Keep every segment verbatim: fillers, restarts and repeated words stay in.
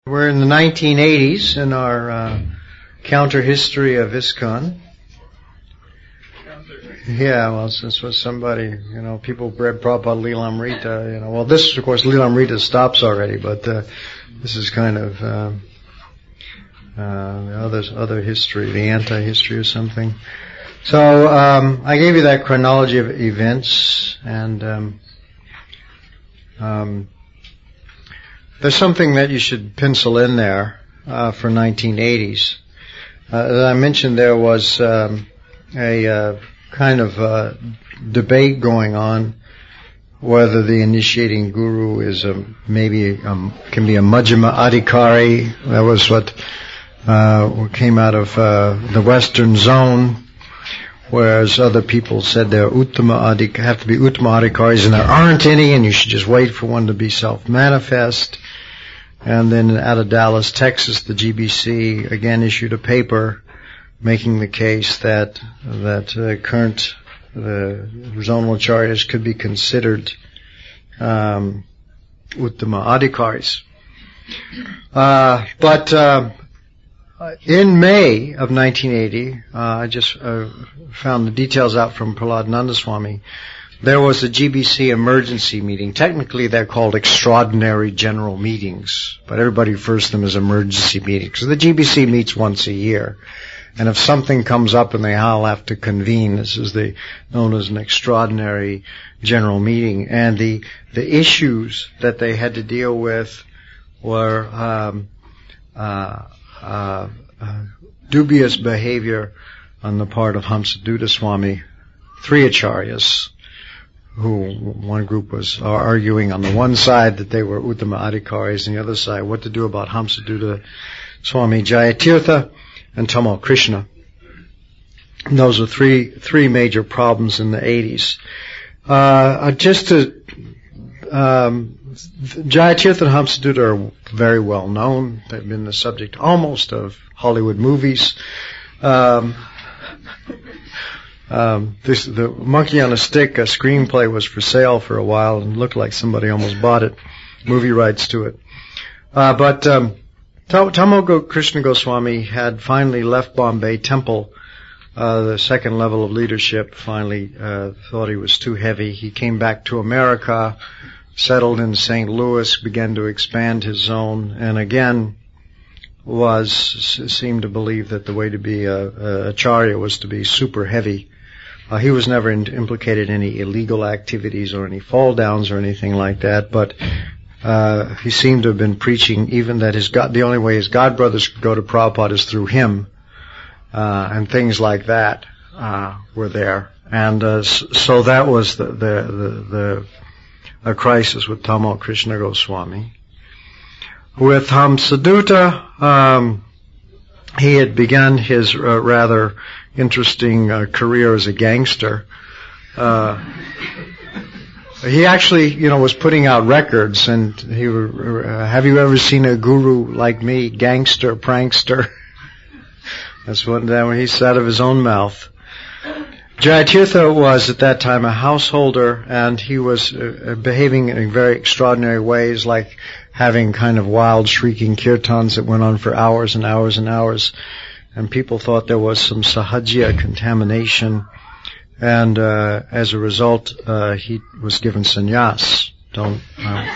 We're in the nineteen eighties in our uh, counter history of ISKCON. Yeah, well, since was somebody, you know, people read Prabhupada Lilamrita, you know, well, this, of course, Lilamrita stops already, but uh, this is kind of uh, uh, the other, other history, the anti-history or something. So um, I gave you that chronology of events, and um, um, there's something that you should pencil in there uh, for nineteen eighties. Uh, as I mentioned, there was um, a uh, kind of uh, debate going on whether the initiating guru is a maybe um, can be a Majjhima Adhikari. That was what uh, came out of uh, the Western zone. Whereas other people said there Uttama Adhik, have to be Uttama Adhikaris, and there aren't any, and you should just wait for one to be self-manifest. And then out of Dallas, Texas, the G B C again issued a paper making the case that that uh, current the zonal acharyas could be considered um, Uttama Adhikaris. Uh, but uh, in May of nineteen eighty, uh, I just uh, found the details out from Prahlad Nandaswamy. There was a G B C emergency meeting. Technically, they're called extraordinary general meetings, but everybody refers to them as emergency meetings. So the G B C meets once a year, and if something comes up and they all have to convene, this is the known as an extraordinary general meeting. And the the issues that they had to deal with were um, uh, uh, uh, dubious behavior on the part of Hamsadutta Swami, three acharyas, who one group was arguing on the one side that they were Uttama Adhikaris, and the other side what to do about Hamsadutta Swami Jayatirtha and Tamal Krishna. And those are three three major problems in the eighties. Uh, just to um, Jayatirtha and Hamsadutta are very well known. They've been the subject almost of Hollywood movies. Um, Um, this, the Monkey on a Stick, a screenplay, was for sale for a while and looked like somebody almost bought it, movie rights to it. Uh, but, um, Tamal Krishna Goswami had finally left Bombay Temple, uh, the second level of leadership, finally, uh, thought he was too heavy. He came back to America, settled in Saint Louis, began to expand his zone, and again, was, seemed to believe that the way to be a, a acharya was to be super heavy. Uh, he was never in, implicated in any illegal activities or any fall downs or anything like that, but uh, he seemed to have been preaching even that his God, the only way his god brothers could go to Prabhupada is through him, uh, and things like that uh, were there. And uh, so that was the the the, the a crisis with Tamal Krishna Goswami. With Hamsadutta, um, he had begun his uh, rather interesting uh, career as a gangster. Uh, he actually, you know, was putting out records, and he uh, have you ever seen a guru like me, gangster, prankster? That's what that when he said out of his own mouth. Jayatirtha was at that time a householder, and he was uh, behaving in very extraordinary ways, like having kind of wild, shrieking kirtans that went on for hours and hours and hours. And people thought there was some sahajya contamination. And uh, as a result, uh, he was given sannyas. Don't... Uh.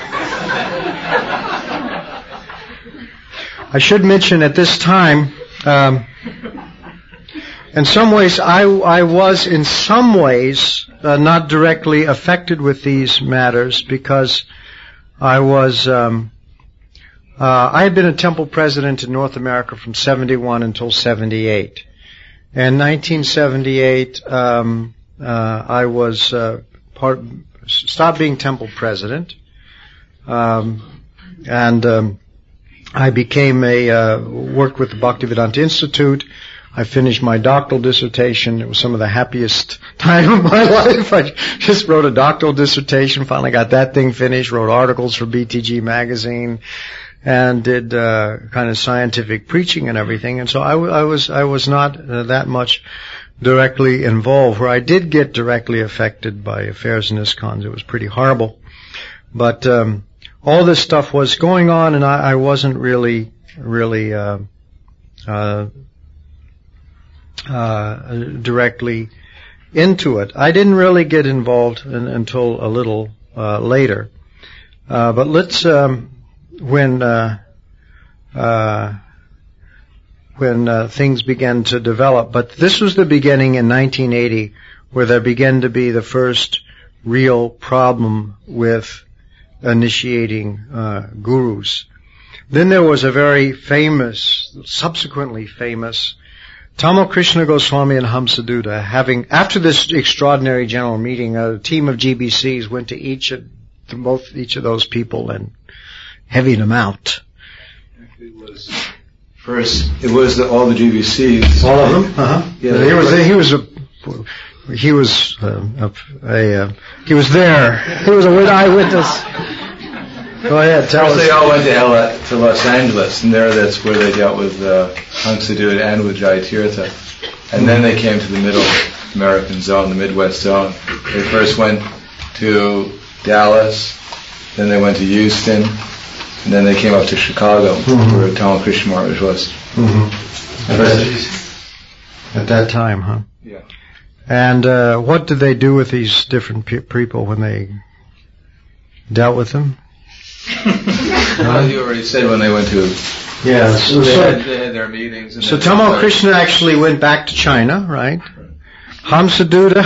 I should mention at this time... Um, In some ways, I, I was in some ways uh, not directly affected with these matters because I was, um, uh, I had been a temple president in North America from seventy-one until seventy-eight. In nineteen seventy-eight, um, uh, I was uh, part, stopped being temple president, um, and um, I became a uh, worked with the Bhaktivedanta Institute. I finished my doctoral dissertation. It was some of the happiest time of my life. I just wrote a doctoral dissertation, finally got that thing finished, wrote articles for B T G magazine, and did uh, kind of scientific preaching and everything. And so I, w- I was I was not uh, that much directly involved. Where I did get directly affected by affairs in ISKCON, it was pretty horrible. But um, all this stuff was going on, and I, I wasn't really, really uh, uh, uh, directly into it. I didn't really get involved in, until a little uh, later. Uh, but let's um, when uh, uh, when uh, things began to develop. But this was the beginning in nineteen eighty, where there began to be the first real problem with initiating uh, gurus. Then there was a very famous, subsequently famous, Tamal Krishna Goswami and Hamsadutta, having, after this extraordinary general meeting, a team of G B Cs went to each of, to both each of those people and heavied them out. It was first, it was the, all the G B Cs. All of them? Uh-huh. Yeah, he was, he was a, he was uh, a, a uh, he was there. He was a eyewitness. Go ahead, tell First us. They all went to, L- to Los Angeles, and there that's where they dealt with uh, Hamsadutta and with Jayatirtha. And then they came to the Middle American zone, the Midwest zone. They first went to Dallas, then they went to Houston, and then they came up to Chicago, mm-hmm. where Tamal Krishna Maharaj was. Mm-hmm. At, that, at that time, huh? Yeah. And uh, what did they do with these different pe- people when they dealt with them? Well, you already said when they went to. Yeah, so, they, so, had, they had their meetings. And so Tamal Krishna actually went back to China, right? Hamsadutta.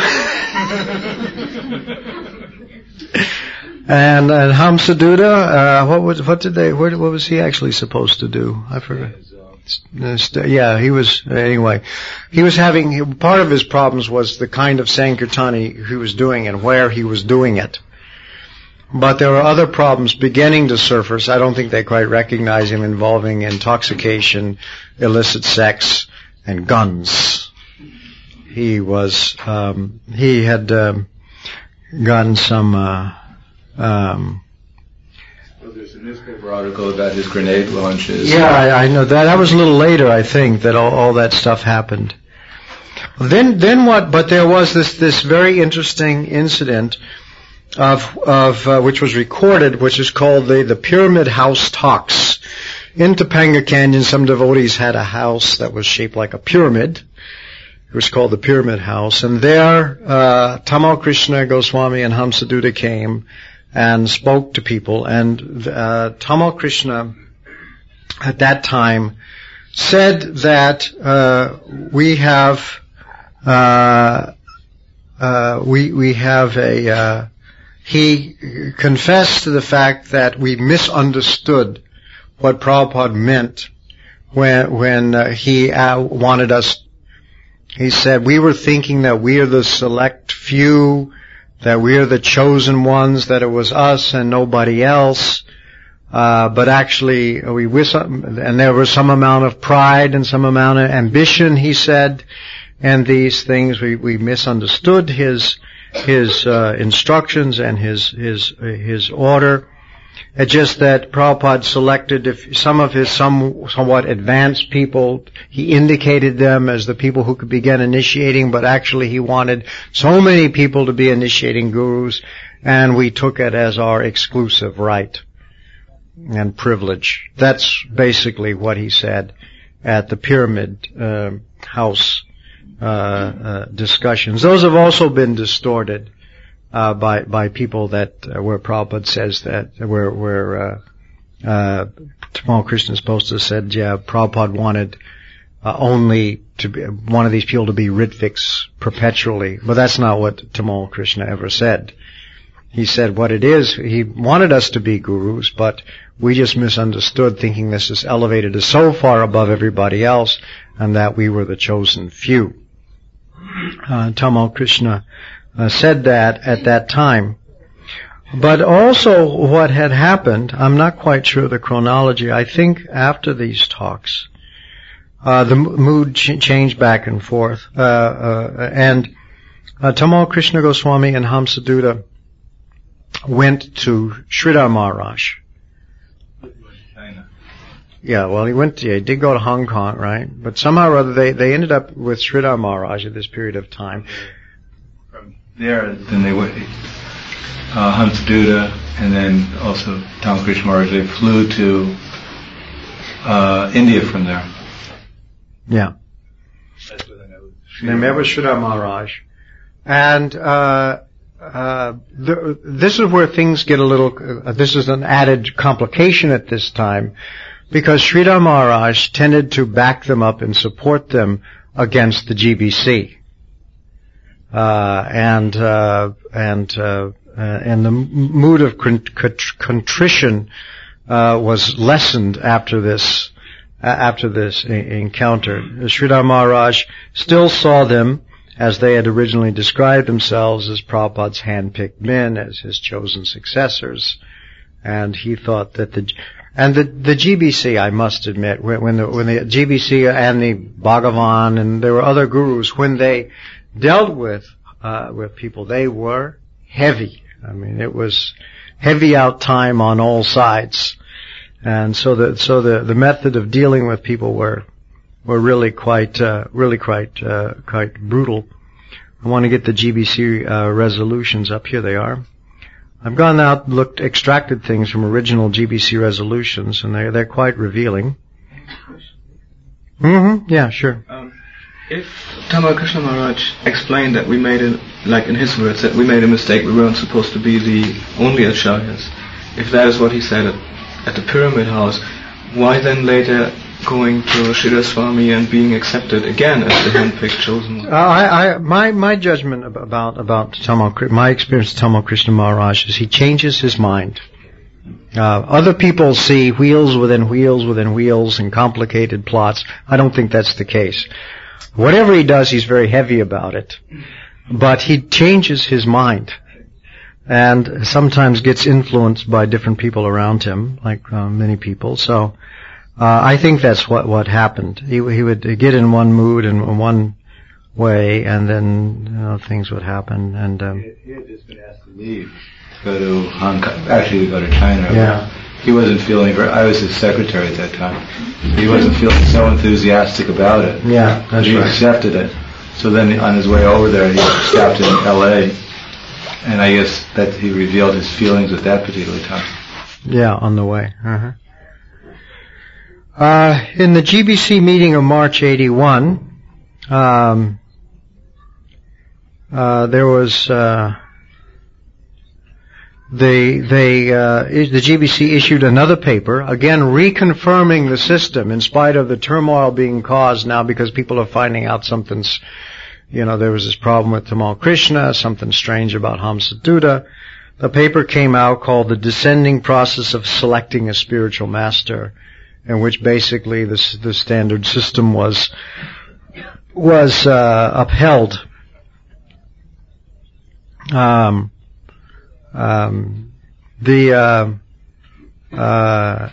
and and Hamsadutta, uh, what was what did they? What, what was he actually supposed to do? I forgot. Yeah, he was, anyway, he was having, part of his problems was the kind of Sankirtani he was doing and where he was doing it. But there were other problems beginning to surface. I don't think they quite recognize him, involving intoxication, illicit sex, and guns. He was, um, he had um, gotten some, uh, um, There's a newspaper article about his grenade launches. Yeah, I, I know that. That was a little later, I think, that all, all that stuff happened. Then, then what? But there was this this very interesting incident of of uh, which was recorded, which is called the the Pyramid House Talks. In Topanga Canyon, some devotees had a house that was shaped like a pyramid. It was called the Pyramid House, and there uh, Tamal Krishna Goswami and Hamsadutta came and spoke to people, and uh, Tamal Krishna at that time said that uh, we have uh, uh, we we have a uh, he confessed to the fact that we misunderstood what Prabhupada meant when when uh, he uh, wanted us. He said we were thinking that we are the select few, that we are the chosen ones, that it was us and nobody else. Uh, but actually, we wish, and there was some amount of pride and some amount of ambition, he said, and these things, we, we misunderstood his, his, uh, instructions and his, his, his order. It's just that Prabhupada selected if some of his some, somewhat advanced people, he indicated them as the people who could begin initiating, but actually he wanted so many people to be initiating gurus, and we took it as our exclusive right and privilege. That's basically what he said at the Pyramid uh, House uh, uh, discussions. Those have also been distorted Uh, by, by people that, uh, where Prabhupada says that, where, where, uh, uh, Tamal Krishna is supposed to have said, yeah, Prabhupada wanted, uh, only to be, one of these people to be Ritviks perpetually. But that's not what Tamal Krishna ever said. He said what it is, he wanted us to be gurus, but we just misunderstood, thinking this is elevated as so far above everybody else, and that we were the chosen few. Uh, Tamal Krishna Uh, said that at that time. But also what had happened, I'm not quite sure the chronology, I think after these talks, uh, the mood ch- changed back and forth, uh, uh, and uh, Tamal Krishna Goswami and Hamsadutta went to Sridhar Maharaj. China. Yeah, well, he went to, yeah, he did go to Hong Kong, right? But somehow or other they, they ended up with Sridhar Maharaj at this period of time. There, then they went. uh, Hansaduta, and then also Tamakrishna Maharaj. They flew to uh, India from there. Yeah. They met with Sridhar Maharaj. And uh, uh, the, this is where things get a little, uh, this is an added complication at this time, because Sridhar Maharaj tended to back them up and support them against the G B C. Uh, and, uh, and, uh, uh, and the mood of contrition, uh, was lessened after this, uh, after this I- encounter. Sridhar Maharaj still saw them as they had originally described themselves, as Prabhupada's hand-picked men, as his chosen successors. And he thought that the, and the, the G B C, I must admit, when, when the, when the G B C and the Bhagavan and there were other gurus, when they dealt with, uh, with people, they were heavy. I mean, it was heavy out time on all sides. And so the, so the, the method of dealing with people were, were really quite, uh, really quite, uh, quite brutal. I want to get the G B C, uh, resolutions up. Here they are. I've gone out, looked, extracted things from original G B C resolutions, and they're, they're quite revealing. Mm-hmm. Yeah, sure. Um, if Tamakrishna Maharaj explained that we made a, like in his words, that we made a mistake, we weren't supposed to be the only acharyas, if that is what he said at, at the Pyramid House, why then later going to Sridhar Swami and being accepted again as the handpicked chosen one? Uh, I, I, my, my judgment about, about Tamal, my experience with Tamal Krishna Maharaj is he changes his mind. Uh, other people see wheels within wheels within wheels and complicated plots. I don't think that's the case. Whatever he does, he's very heavy about it. But he changes his mind. And sometimes gets influenced by different people around him, like uh, many people. So, Uh, I think that's what, what happened. He, he would get in one mood and one way, and then, you know, things would happen, and, um. He, he had just been asked to leave, to go to Hong Kong, actually to go to China. Yeah. He wasn't feeling very, I was his secretary at that time. He wasn't feeling so enthusiastic about it. Yeah, that's he right. accepted it. So then on his way over there, he stopped in L A, and I guess that he revealed his feelings at that particular time. Yeah, on the way. Uh-huh. Uh, in the G B C meeting of March eighty-one, um, uh, there was, uh, they, they, uh, the G B C issued another paper, again reconfirming the system in spite of the turmoil being caused now because people are finding out something's, you know, there was this problem with Tamal Krishna, something strange about Hamsaduta. The paper came out called The Descending Process of Selecting a Spiritual Master, in which basically the, the standard system was was uh, upheld. Um, um, the uh, uh,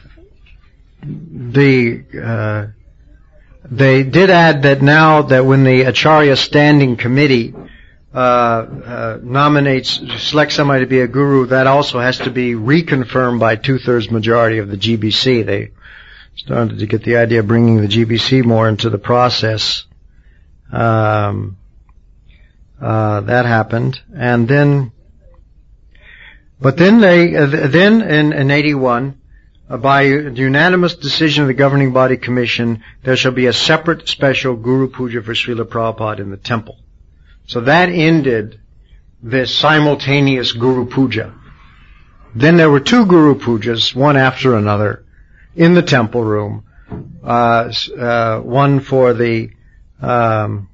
the uh, they did add that now that when the Acharya Standing Committee uh, uh, nominates, selects somebody to be a guru, that also has to be reconfirmed by two-thirds majority of the G B C. They started to get the idea of bringing the G B C more into the process. Um, uh, that happened, and then, but then they, uh, then in, in eighty-one, uh, by unanimous decision of the governing body commission, there shall be a separate special Guru Puja for Srila Prabhupada in the temple. So that ended this simultaneous Guru Puja. Then there were two Guru Pujas, one after another, in the temple room, uh, uh, one for the, um,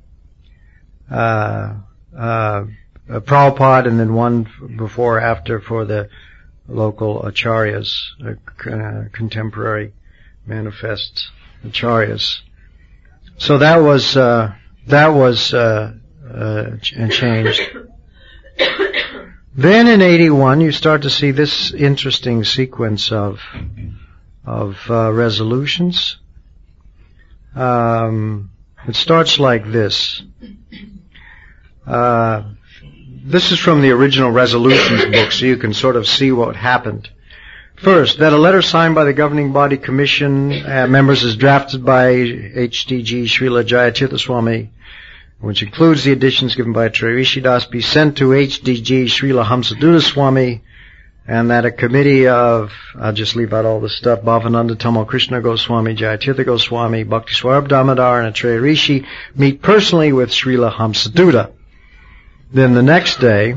uh, uh, Prabhupada, and then one before, after for the local acharyas, uh, uh, contemporary manifest acharyas. So that was, uh, that was, uh, uh, changed. Then in eighty-one, you start to see this interesting sequence of, of uh, resolutions. Um, it starts like this. Uh, this is from the original resolutions book, so you can sort of see what happened. First, that a letter signed by the governing body commission uh, members is drafted by H D G Srila Jayatirtha Swami which includes the editions given by Trey Rishi Das, be sent to H D G Srila Hamsaduta Swami, and that a committee of, I'll just leave out all the stuff, Bhavananda Tamal Krishna Goswami, Jayatirtha Goswami, Bhakti Swarab Damodar, and Atreya Rishi meet personally with Srila Hamsaduta. Then the next day,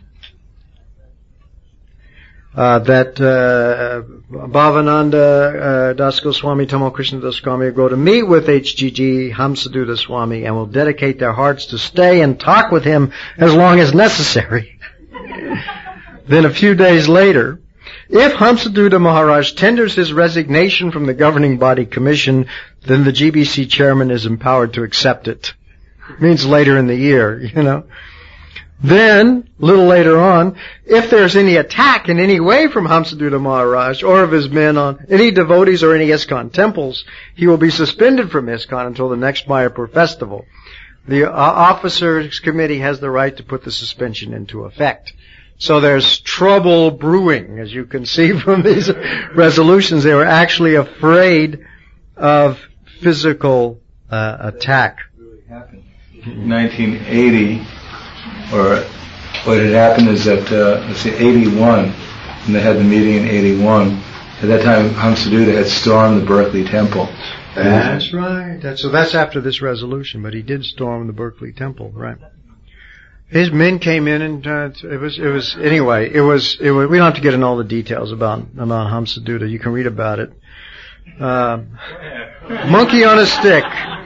uh, that, uh, Bhavananda uh, Das Goswami, Tamal Krishna Goswami go to meet with H G G Hamsaduta Swami and will dedicate their hearts to stay and talk with him as long as necessary. Then a few days later, if Hamsaduta Maharaj tenders his resignation from the governing body commission, then the G B C chairman is empowered to accept it. It means later in the year, you know. Then, a little later on, if there's any attack in any way from Hamsaduta Maharaj or of his men on any devotees or any ISKCON temples, he will be suspended from ISKCON until the next Mayapur festival. The uh, officers committee has the right to put the suspension into effect. So there's trouble brewing, as you can see from these resolutions. They were actually afraid of physical uh, attack. In nineteen eighty, or what had happened is that, uh, let's say eighty-one, when they had the meeting in eighty-one, at that time Hamsaduta had stormed the Berkeley Temple. That's right. That's, so that's after this resolution, but he did storm the Berkeley Temple, right? His men came in and uh, it was, it was, anyway, it was, it was, we don't have to get into all the details about, about Hamsaduta. You can read about it. Uh, monkey on a stick.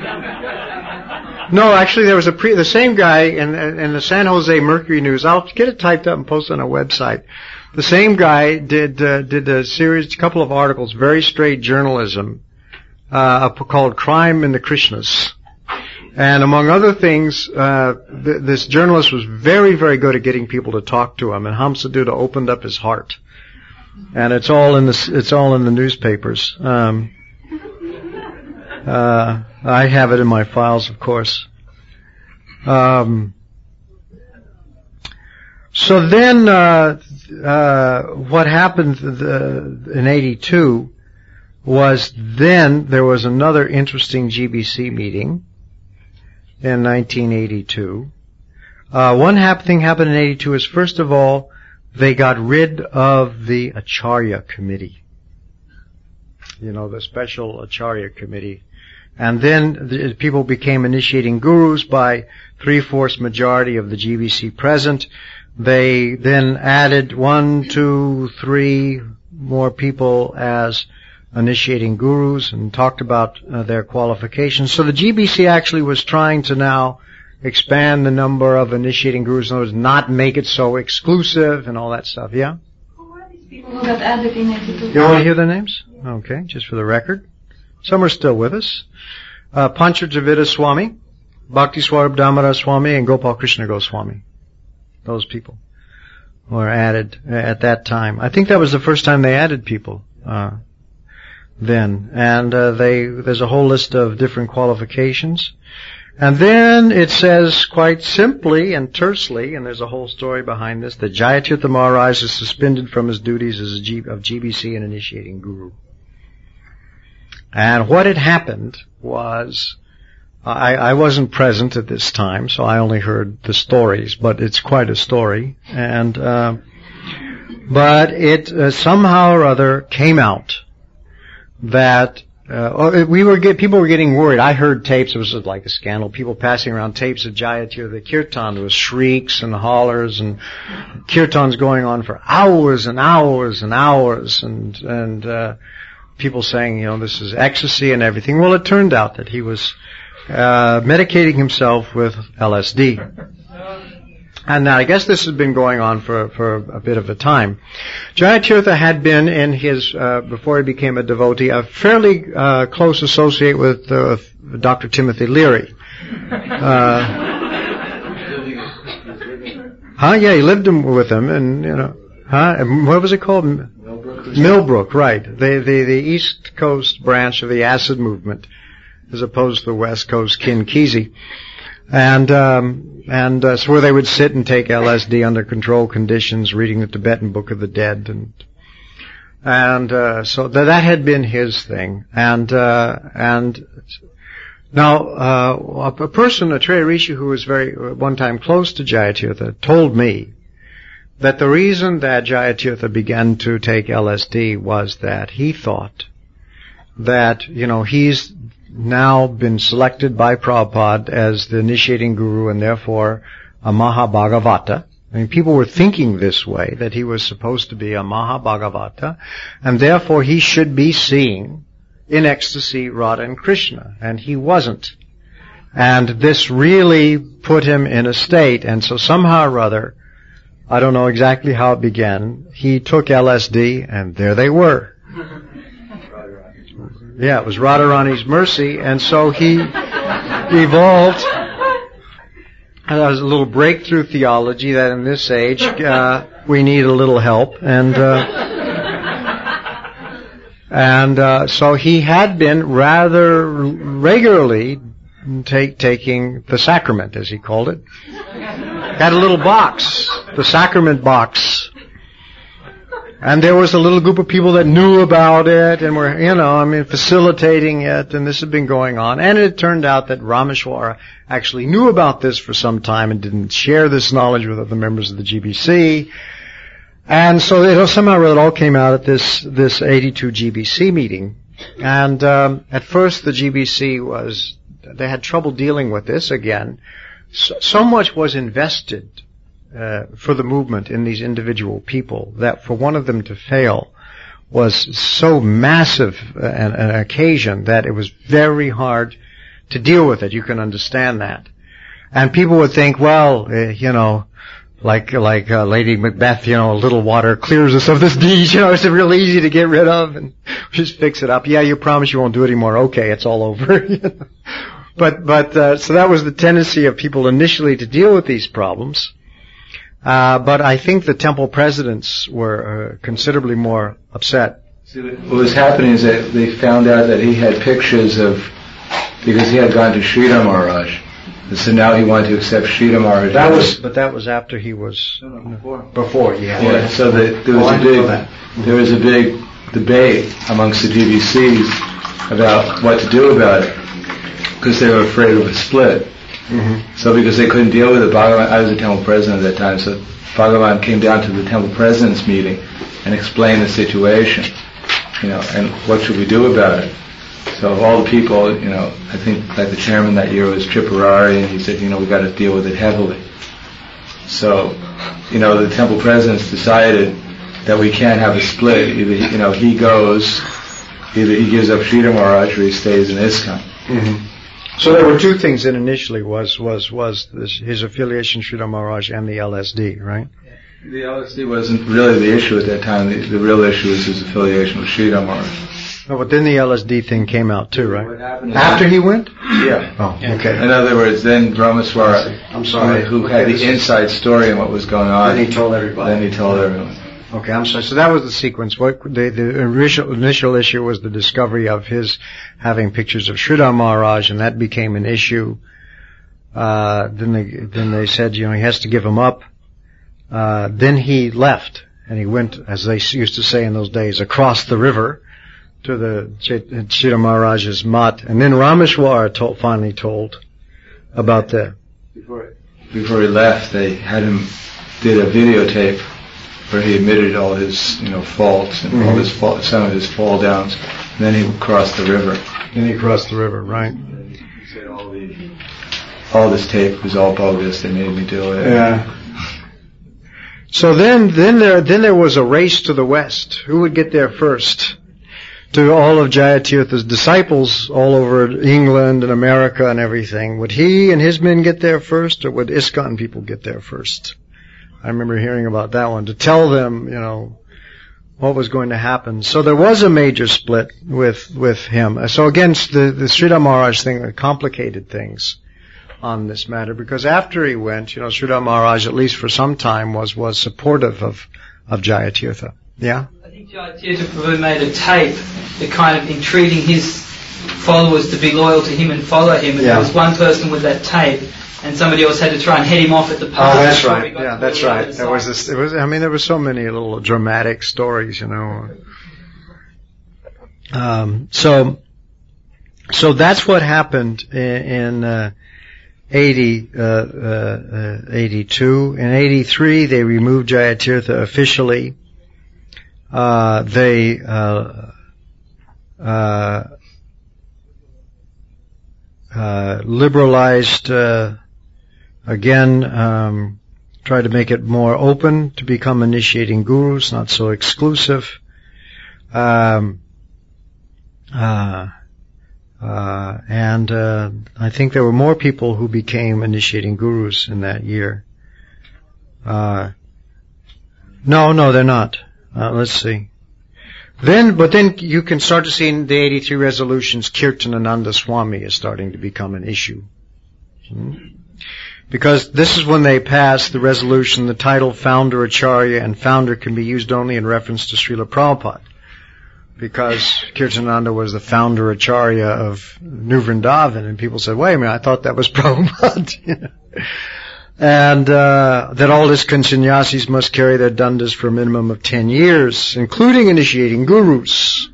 No, actually there was a pre, the same guy in, in the San Jose Mercury News. I'll get it typed up and post it on our website. The same guy did, uh, did a series, a couple of articles, very straight journalism, uh, called Crime in the Krishnas. And among other things, uh, th- this journalist was very, very good at getting people to talk to him, and Hamsaduta opened up his heart. And it's all in the, it's all in the newspapers. Um, uh, I have it in my files, of course. Um, so then, uh, uh, what happened the, in eighty-two was then there was another interesting G B C meeting in nineteen eighty-two. Uh, one hap- thing happened in eighty-two is, first of all, they got rid of the Acharya committee. You know, the special Acharya committee. And then the people became initiating gurus by three-fourths majority of the G B C present. They then added one, two, three more people as initiating gurus and talked about uh, their qualifications. So the G B C actually was trying to now expand the number of initiating gurus, in other words, not make it so exclusive and all that stuff. Yeah? Who are these people who got added in eighty-two? You want to hear their names? Okay, just for the record. Some are still with us. Uh, Pancha Javita Swami, Bhakti Swarab Damodar Swami, and Gopal Krishna Goswami. Those people were added at that time. I think that was the first time they added people. Uh, then. And uh, they there's a whole list of different qualifications. And then it says quite simply and tersely, and there's a whole story behind this, that Jayatirtha Maharaj is suspended from his duties as a G, of G B C and initiating guru. And what had happened was, I, I wasn't present at this time, so I only heard the stories, but it's quite a story. And uh, but it uh, somehow or other came out that uh, we were get, people were getting worried. I heard tapes. It was like a scandal. People passing around tapes of Jayatirtha, the kirtan. There was shrieks and hollers and kirtans going on for hours and hours and hours, and and uh, people saying, you know, this is ecstasy and everything. Well, it turned out that he was uh, medicating himself with L S D. And now I guess this has been going on for for a bit of a time. Jayatirtha had been in his, uh, before he became a devotee, a fairly uh, close associate with uh, Doctor Timothy Leary. Uh, huh? Yeah, he lived with him, and you know, huh? And what was it called? Millbrook. Millbrook, right? The the the East Coast branch of the acid movement, as opposed to the West Coast Kinkisi. And, um, and, uh, so where they would sit and take L S D under controlled conditions, reading the Tibetan Book of the Dead, and, and, uh, so th- that had been his thing. And, uh, and Now, uh, a person, a Treya Rishi who was very, one time close to Jayatirtha, told me that the reason that Jayatirtha began to take L S D was that he thought that, you know, he's now been selected by Prabhupada as the initiating guru and therefore a Mahabhagavata. I mean, people were thinking this way, that he was supposed to be a Mahabhagavata, and therefore he should be seeing in ecstasy Radha and Krishna, and he wasn't. And this really put him in a state, and so somehow or other, I don't know exactly how it began, he took L S D, and there they were. Yeah, it was Radharani's mercy, and so he evolved. And there was a little breakthrough theology that in this age uh, we need a little help, and uh, and uh, so he had been rather regularly take, taking the sacrament, as he called it. Had a little box, the sacrament box. And there was a little group of people that knew about it and were, you know, I mean, facilitating it, and this had been going on. And it turned out that Rameshwara actually knew about this for some time and didn't share this knowledge with other members of the G B C. And so it somehow it all came out at this, this eighty-two G B C meeting. And, um, at first the G B C was, they had trouble dealing with this again. So, so much was invested Uh, for the movement in these individual people that for one of them to fail was so massive an, an occasion that it was very hard to deal with it. You can understand that. And people would think, well, uh, you know, like like uh, Lady Macbeth, you know, a little water clears us of this deed. You know, it's real easy to get rid of and just fix it up. Yeah, you promise you won't do it anymore. Okay, it's all over. but but uh, so that was the tendency of people initially to deal with these problems. Uh, but I think the temple presidents were uh, considerably more upset. See, what was happening is that they found out that he had pictures of, because he had gone to Sridhar Maharaj, and so now he wanted to accept Sridhar Maharaj. That was, but that was after he was no, no, before. Before, yeah. Yeah. So that there was oh, a big, there was a big debate amongst the G B Cs about what to do about it, because they were afraid of a split. Mm-hmm. So because they couldn't deal with it, Bhagavan, I was the temple president at that time, so Bhagavan came down to the temple president's meeting and explained the situation, you know, and what should we do about it. So of all the people, you know, I think like the chairman that year was Tripurari, and he said, you know, we've got to deal with it heavily. So, you know, the temple presidents decided that we can't have a split. Either, you know, he goes, either he gives up Sridhar Maharaj or he stays in ISKCON. Mm-hmm. So there were two things in initially was was was this, his affiliation with Sridhar Maharaj and the L S D, right? The L S D wasn't really the issue at that time. The, the real issue was his affiliation with Sridhar Maharaj. No, but then the L S D thing came out too, right? What happened After he went? Yeah. Oh, okay. In other words, then Brahmaswara, I'm sorry, who okay, had the inside story on what was going on, then he told everybody. Then he told everyone. Okay, I'm sorry. So that was the sequence. What the, the initial, initial issue was the discovery of his having pictures of Sridhar Maharaj, and that became an issue. Uh, then they then they said, you know, he has to give them up. Uh, then he left, and he went, as they used to say in those days, across the river to the Sridhar Maharaj's mat. And then Rameshwara told, finally told about the. Before before he left, they had him did a videotape where he admitted all his, you know, faults and mm-hmm. all his fall, some of his fall downs. And then he crossed the river. Then he crossed the river, right? He said all the, all this tape was all bogus. They made me do it. Yeah. So then, then there, then there was a race to the west. Who would get there first? To all of Jayatirtha's disciples all over England and America and everything. Would he and his men get there first, or would ISKCON people get there first? I remember hearing about that one, to tell them, you know, what was going to happen. So there was a major split with, with him. So again, the, the Sridhar Maharaj thing complicated things on this matter, because after he went, you know, Sridhar Maharaj, at least for some time, was, was supportive of, of Jayatirtha. Yeah? I think Jayatirtha probably made a tape that kind of entreating his followers to be loyal to him and follow him, and yeah. There was one person with that tape, and somebody else had to try and head him off at the pass. Oh, that's right. Yeah, that's right. There was this, it was, I mean, there were so many little dramatic stories, you know. Um, so, so that's what happened in, in uh, eighty, uh, uh, eighty-two. In eighty-three, they removed Jayatirtha officially. Uh, they uh, uh, uh, liberalized uh, again. Um, tried to make it more open to become initiating gurus, not so exclusive. Um, uh, uh, and uh, I think there were more people who became initiating gurus in that year. Uh, no, no, they're not. Uh, let's see. Then, but then you can start to see in the eighty-three resolutions, Kirtanananda Swami is starting to become an issue. Hmm? Because this is when they passed the resolution, the title Founder Acharya and Founder can be used only in reference to Srila Prabhupada. Because Kirtananda was the founder Acharya of New Vrindavan, and people said, wait a minute, I thought that was Prabhupada. And uh, that all discontinyasis must carry their dandas for a minimum of ten years, including initiating gurus.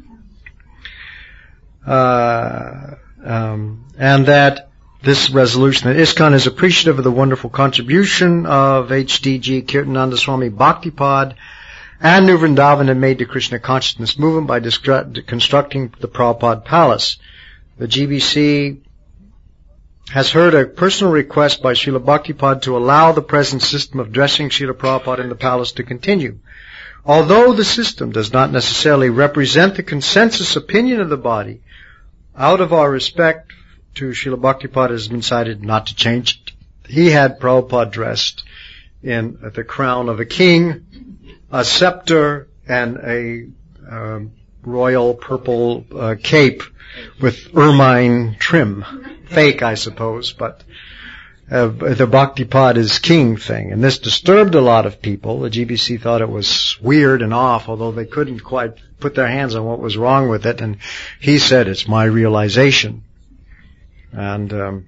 Uh, um, and that this resolution, that ISKCON is appreciative of the wonderful contribution of H D G Kirtananda Swami Bhaktipad and New Vrindavan had made to Krishna consciousness movement by discru- constructing the Prabhupada Palace. The G B C has heard a personal request by Srila Bhaktipad to allow the present system of dressing Srila Prabhupada in the palace to continue. Although the system does not necessarily represent the consensus opinion of the body, out of our respect to Srila Bhaktipad has been decided not to change it. He had Prabhupada dressed in the crown of a king, a scepter, and a um, royal purple uh, cape with ermine trim. Fake, I suppose, but uh, the Bhaktipad is king thing. And this disturbed a lot of people. The G B C thought it was weird and off, although they couldn't quite put their hands on what was wrong with it. And he said, it's my realization. And um,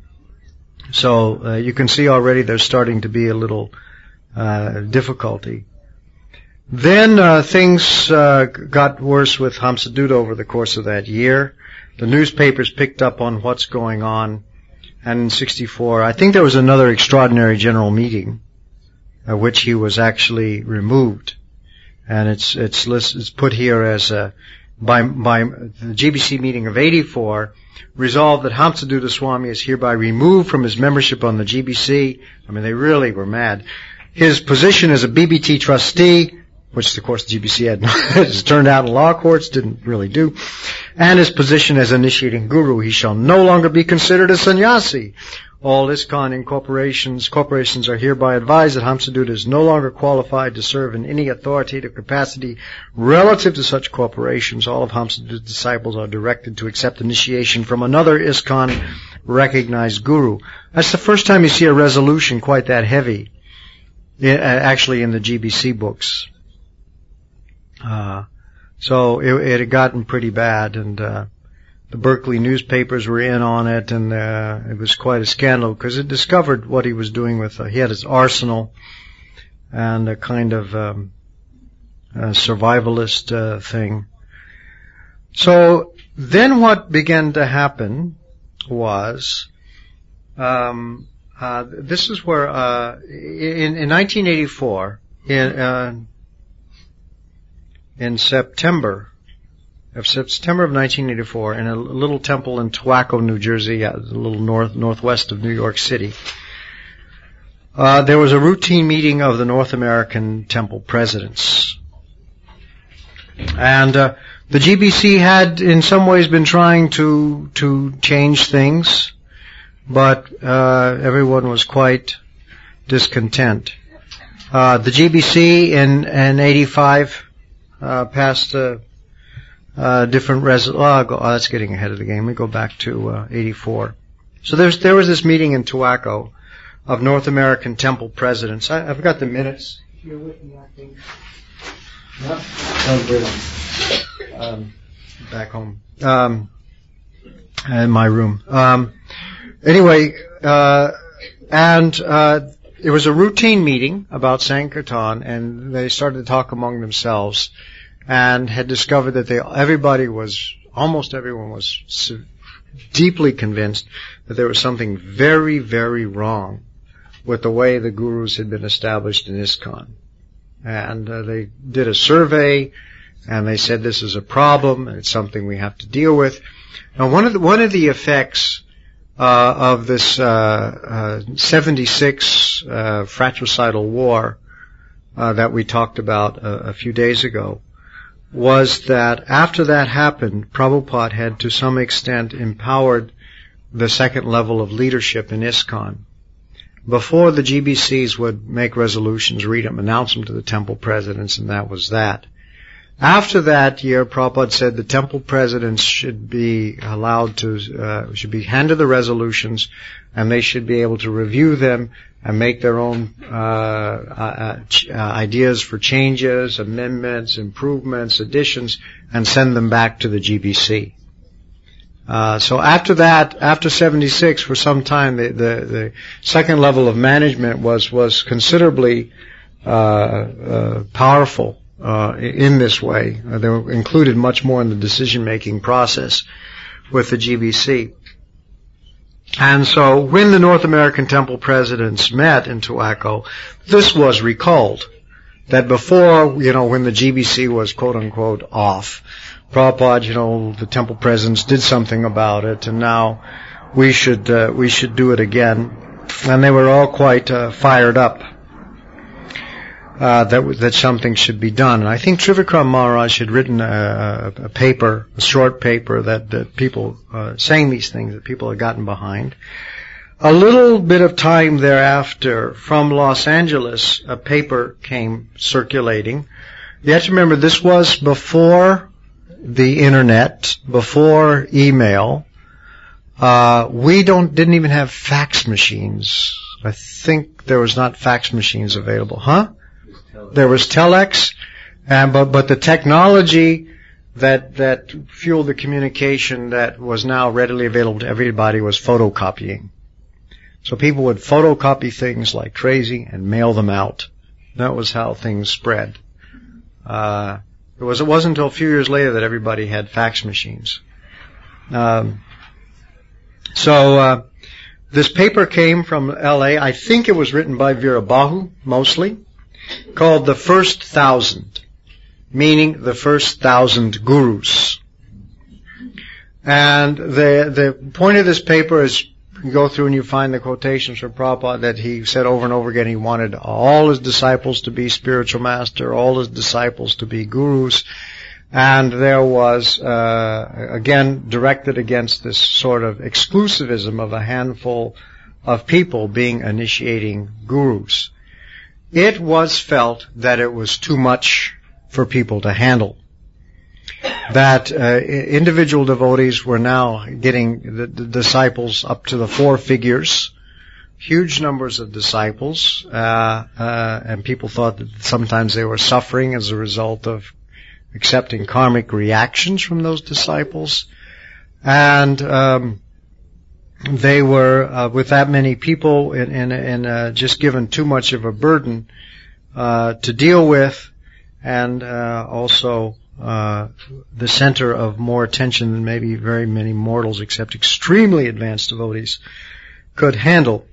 so uh, you can see already there's starting to be a little uh, difficulty. Then uh, things uh, got worse with Hamsaduta over the course of that year. The newspapers picked up on what's going on. And in sixty-four, I think there was another extraordinary general meeting at which he was actually removed. And it's it's it's put here as a, by by the G B C meeting of eighty-four, resolved that Hamsaduta Swami is hereby removed from his membership on the G B C. I mean, they really were mad. His position as a B B T trustee, which of course the G B C had has turned out in law courts, didn't really do, and his position as initiating guru, he shall no longer be considered a sannyasi. All ISKCON incorporations, corporations are hereby advised that Hamsaduta is no longer qualified to serve in any authoritative capacity relative to such corporations. All of Hamsaduta's disciples are directed to accept initiation from another ISKCON recognized guru. That's the first time you see a resolution quite that heavy, actually in the G B C books. Uh, so it, it had gotten pretty bad, and uh, the Berkeley newspapers were in on it, and uh, it was quite a scandal because it discovered what he was doing with. Uh, he had his arsenal and a kind of um, a survivalist uh, thing. So then, what began to happen was um, uh, this is where uh, in, in nineteen eighty-four in. Uh, In September, of September of nineteen eighty-four, in a little temple in Towacco, New Jersey, a little north northwest of New York City, uh, there was a routine meeting of the North American Temple presidents, and uh, the G B C had, in some ways, been trying to to change things, but uh, everyone was quite discontent. Uh, the G B C in in eighty-five. Uh, passed uh, uh, different res. Oh, go, oh, that's getting ahead of the game. We go back to uh, eighty-four. So there's there was this meeting in Towacco of North American Temple presidents. I, I've got the minutes here with me, I think. No, oh, good. Um, back home, um, in my room. Um, anyway, uh, and uh, it was a routine meeting about Sankirtan, and they started to talk among themselves, and had discovered that they everybody was almost everyone was deeply convinced that there was something very, very wrong with the way the gurus had been established in ISKCON. And uh, they did a survey, and they said this is a problem, and it's something we have to deal with. Now, one of the, one of the effects uh, of this uh, uh, seventy-six uh, fratricidal war uh, that we talked about a, a few days ago was that after that happened, Prabhupada had to some extent empowered the second level of leadership in ISKCON. Before, the G B Cs would make resolutions, read them, announce them to the temple presidents, and that was that. After that year, Prabhupada said the temple presidents should be allowed to, uh, should be handed the resolutions, and they should be able to review them and make their own uh, uh, uh, ideas for changes, amendments, improvements, additions, and send them back to the G B C. Uh, so after that, after seventy-six, for some time, the, the, the second level of management was, was considerably uh, uh, powerful uh, in this way. Uh, they were included much more in the decision-making process with the G B C. And so when the North American temple presidents met in Tuaco, this was recalled. That before, you know, when the G B C was quote-unquote off, Prabhupada, you know, the temple presidents did something about it, and now we should uh, we should do it again. And they were all quite uh, fired up uh, that that something should be done. And I think Trivikram Maharaj had written a, a paper, a short paper that, that people uh, saying these things that people had gotten behind. A little bit of time thereafter, from Los Angeles, a paper came circulating. You have to remember, this was before the internet, before email. Uh, we don't, didn't even have fax machines. I think there was not fax machines available. Huh? There was telex, and, but, but the technology that, that fueled the communication that was now readily available to everybody was photocopying. So people would photocopy things like crazy and mail them out. That was how things spread. Uh, It was. It wasn't until a few years later that everybody had fax machines. Um, so uh, this paper came from L A. I think it was written by Veerabahu, mostly, called The First Thousand, meaning the first thousand gurus. And the the point of this paper is, you go through and you find the quotations from Prabhupada that he said over and over again he wanted all his disciples to be spiritual master, all his disciples to be gurus. And there was, uh, again, directed against this sort of exclusivism of a handful of people being initiating gurus. It was felt that it was too much for people to handle. That uh, individual devotees were now getting the, the disciples up to the four figures, huge numbers of disciples, uh, uh, and people thought that sometimes they were suffering as a result of accepting karmic reactions from those disciples. And um, they were, uh, with that many people, in, in, in uh, just given too much of a burden uh, to deal with, and uh, also Uh, the center of more attention than maybe very many mortals, except extremely advanced devotees, could handle.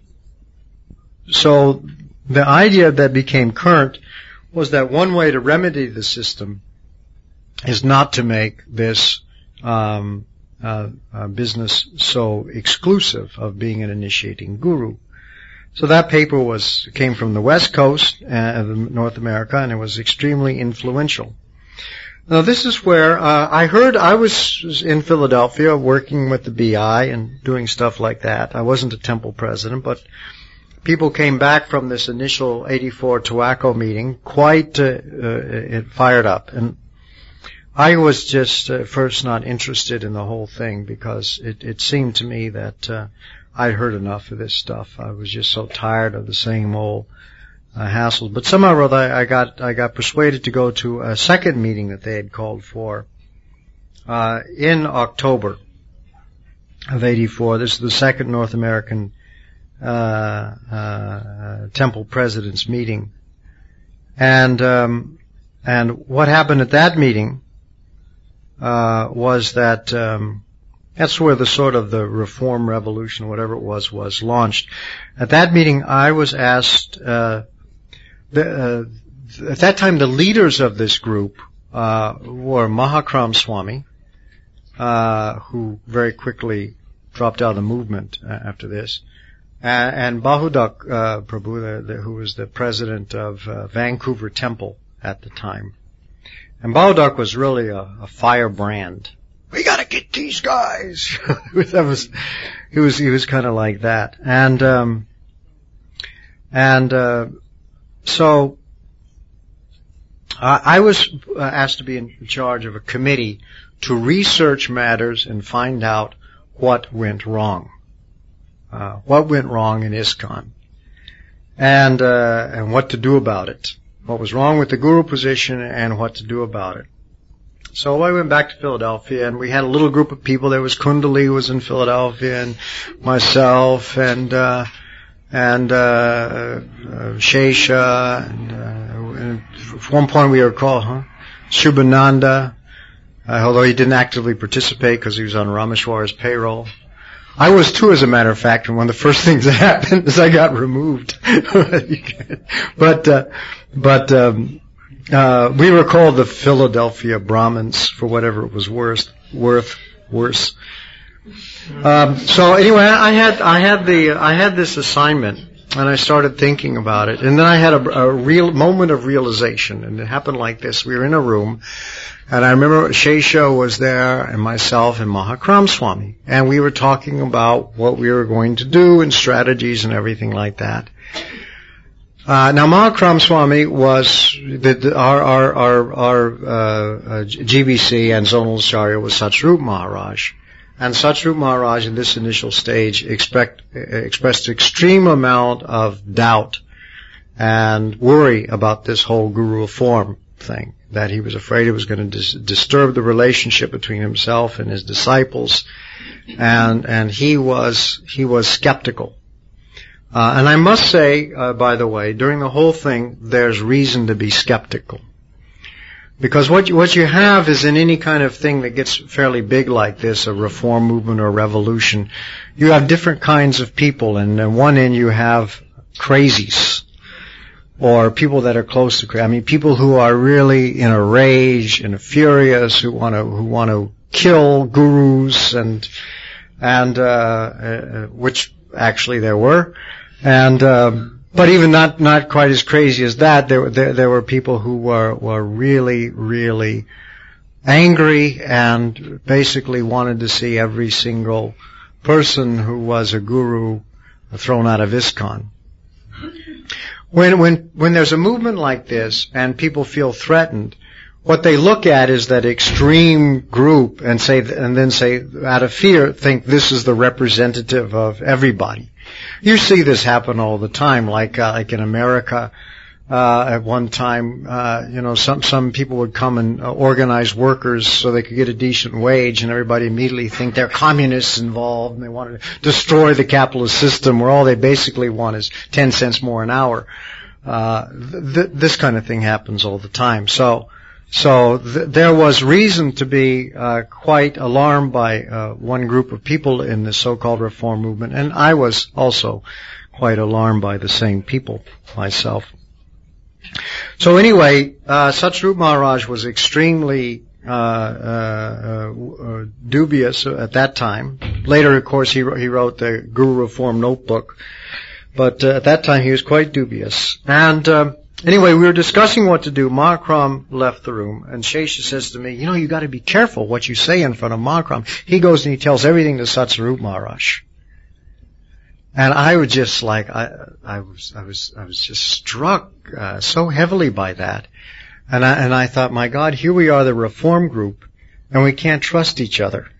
So the idea that became current was that one way to remedy the system is not to make this um, uh, uh, business so exclusive of being an initiating guru. So that paper was came from the West Coast uh, of North America, and it was extremely influential. Now, this is where uh, I heard I was in Philadelphia working with the B I and doing stuff like that. I wasn't a temple president, but people came back from this initial eighty-four Tuaco meeting quite uh, uh, fired up. And I was just uh, first not interested in the whole thing because it, it seemed to me that uh, I'd heard enough of this stuff. I was just so tired of the same old Uh, hassles. But somehow or other, I got I got persuaded to go to a second meeting that they had called for uh, in October of eighty-four. This is the second North American uh, uh, Temple Presidents meeting, and um, and what happened at that meeting uh, was that um, That's where the sort of the reform revolution, whatever it was, was launched. At that meeting, I was asked, uh, the, uh, at that time, the leaders of this group uh, were Mahakram Swami, uh, who very quickly dropped out of the movement uh, after this, and, and Bahudak uh, Prabhu, the, the, who was the president of uh, Vancouver Temple at the time. And Bahudak was really a, a firebrand. We gotta get these guys. that was, he was, he was kind of like that. And, um, and, uh, so, I, I was uh, asked to be in charge of a committee to research matters and find out what went wrong. Uh, what went wrong in ISKCON. And, uh, and what to do about it. What was wrong with the guru position and what to do about it. So I went back to Philadelphia, and we had a little group of people. There was Kundali, who was in Philadelphia, and myself, and uh, and uh, uh, Shesha, and, uh, and at one point we were called, huh? Shubhananda, uh, although he didn't actively participate because he was on Rameshwar's payroll. I was too, as a matter of fact, and one of the first things that happened is I got removed. but uh, but. Um, Uh, we were called the Philadelphia Brahmins for whatever it was worth, worth, worse. Um, so anyway, I had, I had the, I had this assignment, and I started thinking about it, and then I had a, a real moment of realization, and it happened like this. We were in a room, and I remember Shesha was there, and myself, and Mahakram Swami, and we were talking about what we were going to do, and strategies, and everything like that. Uh, now, Mahakram Swami was, the, the, our, our, our, our, uh, uh, G B C and Zonal Acharya was Satsvarup Maharaj. And Satsvarup Maharaj in this initial stage expect, expressed extreme amount of doubt and worry about this whole guru reform thing, that he was afraid it was going to dis- disturb the relationship between himself and his disciples. And, and he was, he was skeptical. Uh, and I must say, uh, by the way, during the whole thing, there's reason to be skeptical. Because what you, what you have is in any kind of thing that gets fairly big like this, a reform movement or a revolution, you have different kinds of people. And on one end you have crazies, or people that are close to crazy. I mean, people who are really in a rage and furious, who want to, who want to kill gurus, and, and, uh, uh which actually there were. And, um, but even not, not quite as crazy as that, there, there, there were people who were, were really, really angry and basically wanted to see every single person who was a guru thrown out of ISKCON. When, when, when there's a movement like this and people feel threatened, what they look at is that extreme group and say, and then say, out of fear, think this is the representative of everybody. You see this happen all the time, like, uh, like in America, uh, at one time, uh, you know, some, some people would come and uh, organize workers so they could get a decent wage, and everybody immediately think they're communists involved, and they want to destroy the capitalist system where all they basically want is ten cents more an hour. Uh, th- th- this kind of thing happens all the time. So, So th- there was reason to be uh, quite alarmed by uh, one group of people in the so-called reform movement, and I was also quite alarmed by the same people myself. So anyway, uh, Satsvarup Maharaj was extremely uh, uh, uh, dubious at that time. Later, of course, he, he wrote the Guru Reform Notebook, but uh, at that time he was quite dubious. And uh, Anyway, we were discussing what to do. Mahakram left the room, and Shesha says to me, you know, you got to be careful what you say in front of Mahakram. He goes and he tells everything to Satsvarup Maharaj. And I was just like, I, I was, I was, I was just struck uh, so heavily by that. And I, and I thought, my God, here we are, the reform group, and we can't trust each other.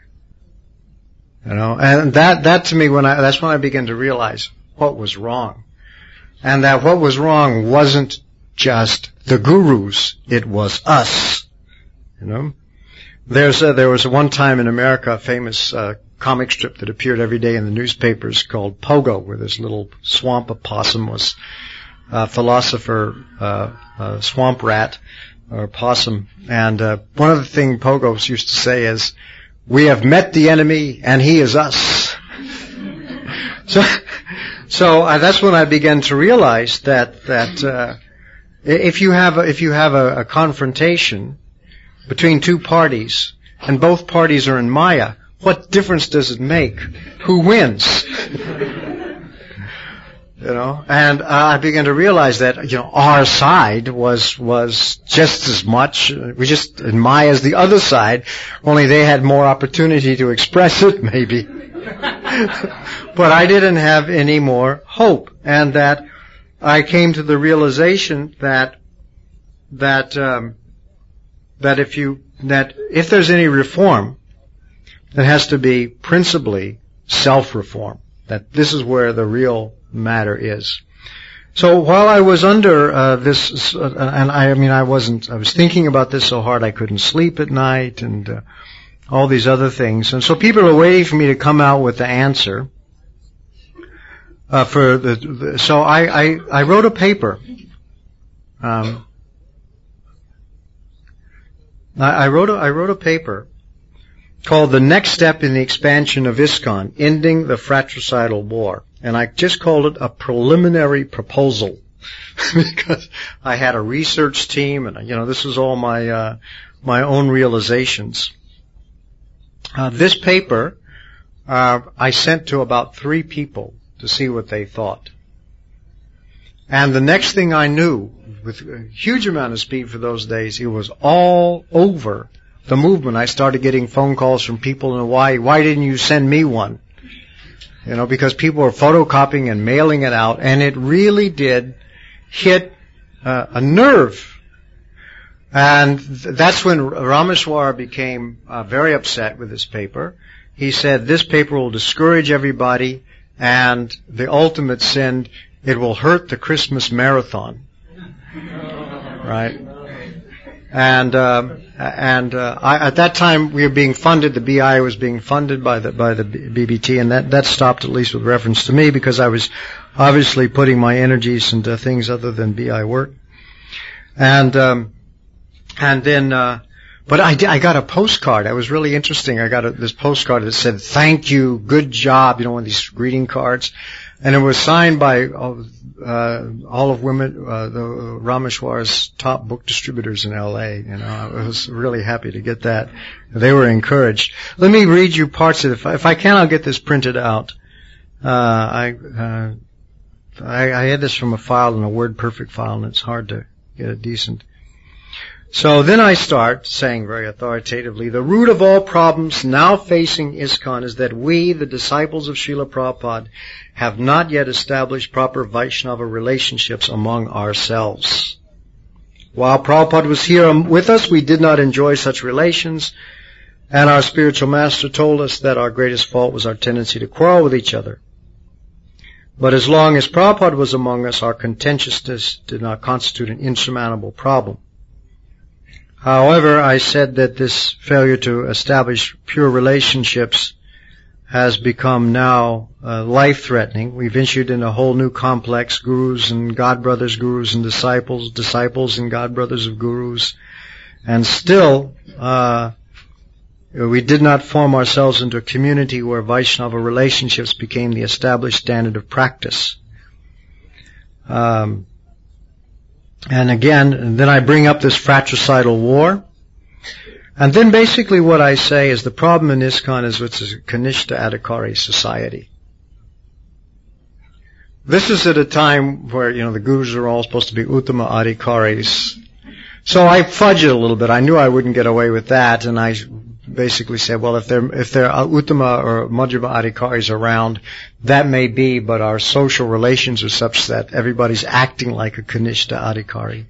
You know, and that, that to me, when I, that's when I began to realize what was wrong. And that what was wrong wasn't just the gurus, it was us. You know, there's a, there was a one time in America a famous uh, comic strip that appeared every day in the newspapers called Pogo, where this little swamp opossum was a philosopher, uh, uh, swamp rat or possum. And uh, one of the things Pogos used to say is, We have met the enemy, and he is us. So, so uh, that's when I began to realize that that uh, if you have a, if you have a, a confrontation between two parties, and both parties are in Maya, what difference does it make? Who wins? You know, and uh, I began to realize that, you know, our side was was just as much, we just in Maya's the other side, only they had more opportunity to express it, maybe. But I didn't have any more hope, and that I came to the realization that that um, that if you that if there's any reform, it has to be principally self-reform. That this is where the real matter is. So while I was under uh, this, uh, and I, I mean, I wasn't, I was thinking about this so hard I couldn't sleep at night, and uh, all these other things. And so people are waiting for me to come out with the answer. Uh, for the, the so I, I, I wrote a paper. Um, I, I wrote a, I wrote a paper called "The Next Step in the Expansion of ISKCON: Ending the Fratricidal War." And I just called it a preliminary proposal because I had a research team, and you know, this was all my uh, my own realizations. Uh, this paper uh, I sent to about three people to see what they thought. And the next thing I knew, with a huge amount of speed for those days, it was all over the movement. I started getting phone calls from people in Hawaii. Why didn't you send me one? You know, because people were photocopying and mailing it out, and it really did hit uh, a nerve. And th- that's when Rameshwara became uh, very upset with this paper. He said, this paper will discourage everybody, and the ultimate sin, it will hurt the Christmas marathon. Right? And um, and uh, I, at that time we were being funded. The B I was being funded by the by the B B T, and that that stopped, at least with reference to me, because I was obviously putting my energies into things other than B I work. And um, and then, uh, but I I got a postcard. It was really interesting. I got a, this postcard that said, "Thank you, good job." You know, one of these greeting cards. And it was signed by uh, all of women, uh, the Rameshwara's top book distributors in L A. You know, I was really happy to get that. They were encouraged. Let me read you parts of it. If I, if I can, I'll get this printed out. Uh, I, uh, I I had this from a file, in a WordPerfect file, and it's hard to get it decent. So then I start saying very authoritatively, the root of all problems now facing ISKCON is that we, the disciples of Srila Prabhupada, have not yet established proper Vaishnava relationships among ourselves. While Prabhupada was here with us, we did not enjoy such relations, and our spiritual master told us that our greatest fault was our tendency to quarrel with each other. But as long as Prabhupada was among us, our contentiousness did not constitute an insurmountable problem. However, I said that this failure to establish pure relationships has become now uh, life-threatening. We've issued in a whole new complex, gurus and godbrothers, gurus and disciples, disciples and godbrothers of gurus. And still, uh, we did not form ourselves into a community where Vaishnava relationships became the established standard of practice. Um, And again, and then I bring up this fratricidal war. And then basically what I say is the problem in ISKCON is it's a Kanishta Adhikari society. This is at a time where, you know, the gurus are all supposed to be Uttama Adhikaris. So I fudge it a little bit. I knew I wouldn't get away with that, and I basically said, well, if there if there are Uttama or Madhyama Adhikaris around, that may be, but our social relations are such that everybody's acting like a Kanishta Adhikari.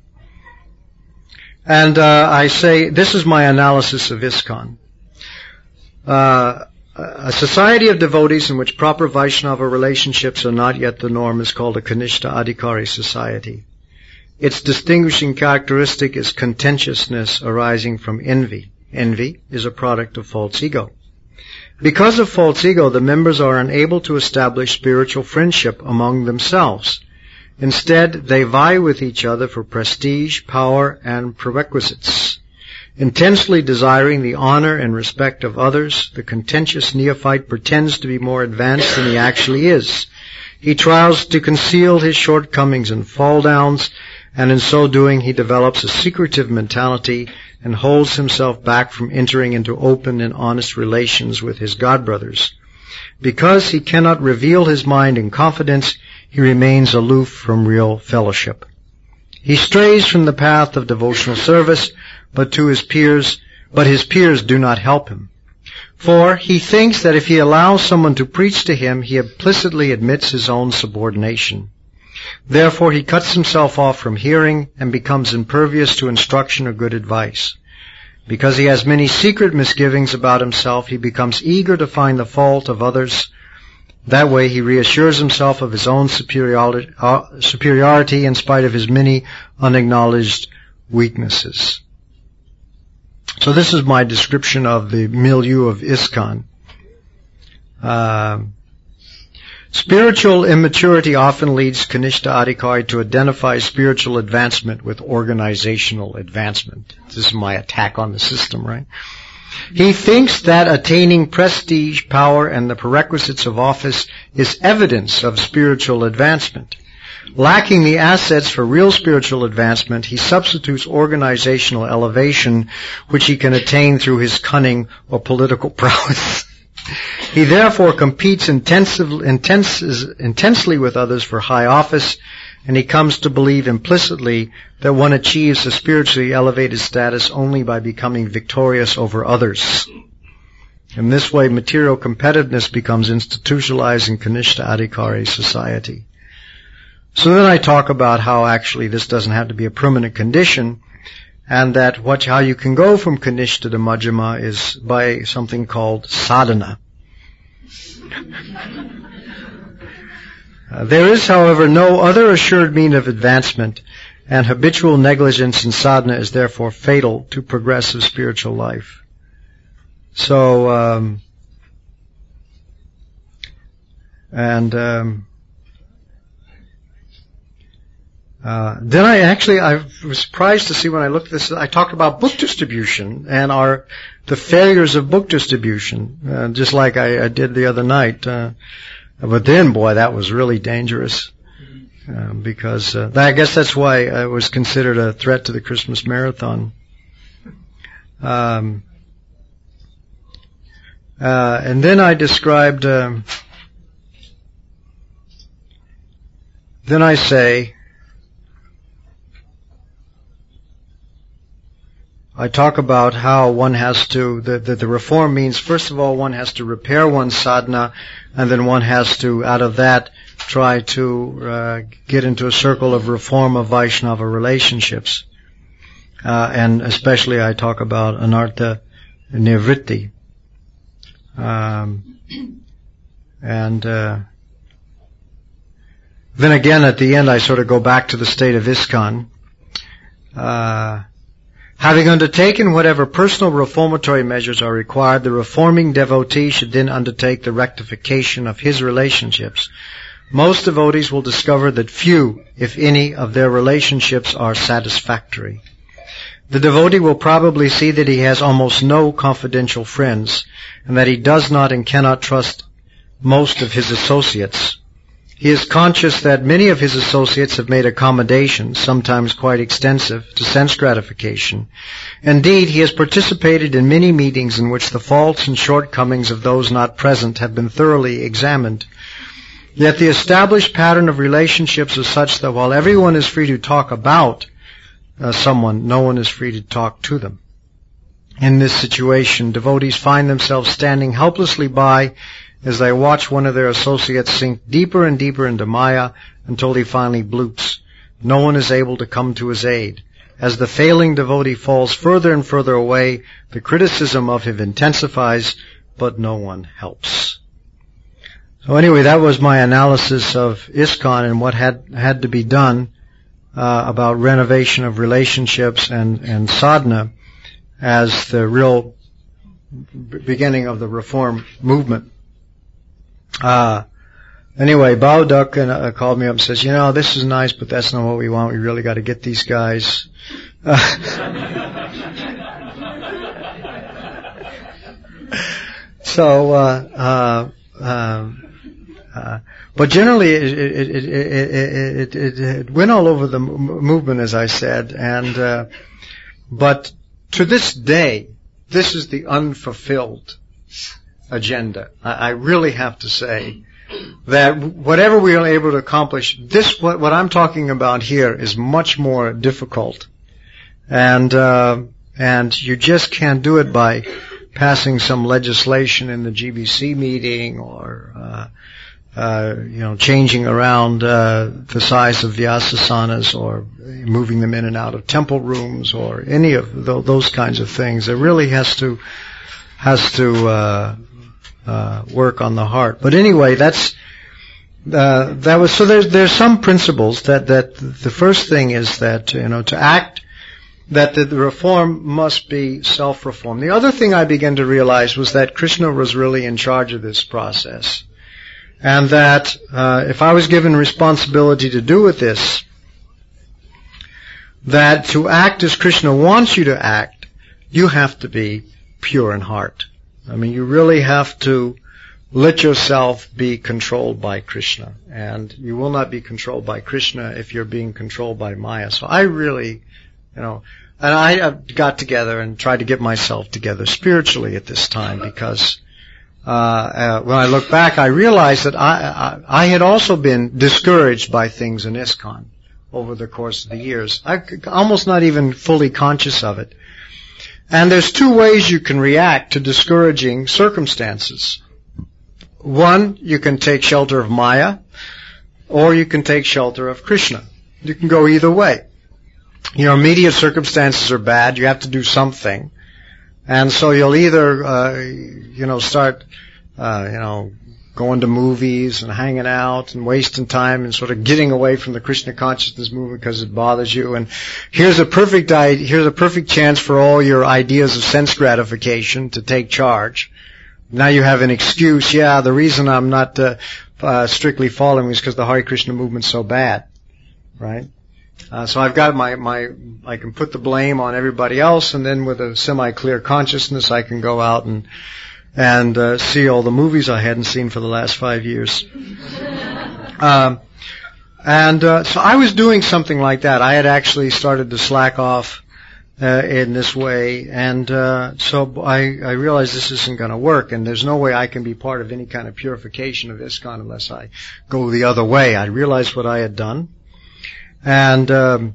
And uh, I say, this is my analysis of ISKCON. Uh, a society of devotees in which proper Vaishnava relationships are not yet the norm is called a Kanishta Adhikari society. Its distinguishing characteristic is contentiousness arising from envy. Envy is a product of false ego. Because of false ego, the members are unable to establish spiritual friendship among themselves. Instead, they vie with each other for prestige, power, and prerequisites. Intensely desiring the honor and respect of others, the contentious neophyte pretends to be more advanced than he actually is. He tries to conceal his shortcomings and fall-downs, and in so doing he develops a secretive mentality and holds himself back from entering into open and honest relations with his godbrothers. Because he cannot reveal his mind in confidence, he remains aloof from real fellowship. He strays from the path of devotional service, but to his peers, but his peers do not help him. For he thinks that if he allows someone to preach to him, he implicitly admits his own subordination. Therefore he cuts himself off from hearing and becomes impervious to instruction or good advice. Because he has many secret misgivings about himself, he becomes eager to find the fault of others. That way he reassures himself of his own superiority, uh, superiority in spite of his many unacknowledged weaknesses. So this is my description of the milieu of ISKCON. Uh, spiritual immaturity often leads Kanishta Adhikari to identify spiritual advancement with organizational advancement. This is my attack on the system, right? He thinks that attaining prestige, power, and the prerequisites of office is evidence of spiritual advancement. Lacking the assets for real spiritual advancement, he substitutes organizational elevation, which he can attain through his cunning or political prowess. He therefore competes intensive, intense, intensely with others for high office, and he comes to believe implicitly that one achieves a spiritually elevated status only by becoming victorious over others. In this way, material competitiveness becomes institutionalized in Kanishta Adhikari society. So then I talk about how actually this doesn't have to be a permanent condition, and that what, how you can go from Kanishta to Majjhima is by something called sadhana. Uh, there is, however, no other assured mean of advancement, and habitual negligence in sadhana is therefore fatal to progressive spiritual life. So, um, and um, uh, then I actually I was surprised to see when I looked at this. I talked about book distribution and our the failures of book distribution, uh, just like I, I did the other night. Uh, But then, boy, that was really dangerous, uh, because uh, I guess that's why it was considered a threat to the Christmas Marathon. Um, uh, and then I described, um, then I say, I talk about how one has to, the, the, the reform means, first of all, one has to repair one's sadhana, and then one has to, out of that, try to uh, get into a circle of reform of Vaishnava relationships. Uh, and especially I talk about anartha nivritti. Um, and uh, then again, at the end, I sort of go back to the state of ISKCON. Uh, Having undertaken whatever personal reformatory measures are required, the reforming devotee should then undertake the rectification of his relationships. Most devotees will discover that few, if any, of their relationships are satisfactory. The devotee will probably see that he has almost no confidential friends, and that he does not and cannot trust most of his associates. He is conscious that many of his associates have made accommodations, sometimes quite extensive, to sense gratification. Indeed, he has participated in many meetings in which the faults and shortcomings of those not present have been thoroughly examined. Yet the established pattern of relationships is such that while everyone is free to talk about uh, someone, no one is free to talk to them. In this situation, devotees find themselves standing helplessly by as they watch one of their associates sink deeper and deeper into Maya until he finally bloops. No one is able to come to his aid. As the failing devotee falls further and further away, the criticism of him intensifies, but no one helps. So anyway, that was my analysis of ISKCON and what had had to be done uh, about renovation of relationships and, and sadhana as the real b- beginning of the reform movement. Uh, anyway, Bao Duck uh, called me up and says, you know, this is nice, but that's not what we want. We really got to get these guys. Uh, so, uh, uh, uh, uh, but generally it, it, it, it, it, it, it went all over the movement, as I said, and, uh, but to this day, this is the unfulfilled agenda. I, I really have to say that whatever we are able to accomplish, this, what, what I'm talking about here is much more difficult. And, uh, and you just can't do it by passing some legislation in the G B C meeting or, uh, uh, you know, changing around, uh, the size of vyasasanas or moving them in and out of temple rooms or any of th- those kinds of things. It really has to, has to, uh, uh, work on the heart. But anyway, that's, uh, that was, so there's, there's some principles that, that the first thing is that, you know, to act, that the reform must be self-reform. The other thing I began to realize was that Krishna was really in charge of this process. And that uh, if I was given responsibility to do with this, that to act as Krishna wants you to act, you have to be pure in heart. I mean, you really have to let yourself be controlled by Krishna. And you will not be controlled by Krishna if you're being controlled by Maya. So I really... You know, and I got together and tried to get myself together spiritually at this time because uh, uh when I look back, I realized that I, I I had also been discouraged by things in ISKCON over the course of the years. I almost not even fully conscious of it. And there's two ways you can react to discouraging circumstances. One, you can take shelter of Maya, or you can take shelter of Krishna. You can go either way. Your immediate circumstances are bad. You have to do something. And so you'll either, uh, you know, start, uh, you know, going to movies and hanging out and wasting time and sort of getting away from the Krishna consciousness movement because it bothers you. And here's a perfect, here's a perfect chance for all your ideas of sense gratification to take charge. Now you have an excuse. Yeah, the reason I'm not, uh, uh, strictly following is because the Hare Krishna movement's so bad. Right? Uh, so I've got my, my, I can put the blame on everybody else, and then with a semi-clear consciousness, I can go out and, and, uh, see all the movies I hadn't seen for the last five years. Um, and, uh, so I was doing something like that. I had actually started to slack off, uh, in this way, and, uh, so I, I realized this isn't gonna work, and there's no way I can be part of any kind of purification of ISKCON unless I go the other way. I realized what I had done. And um,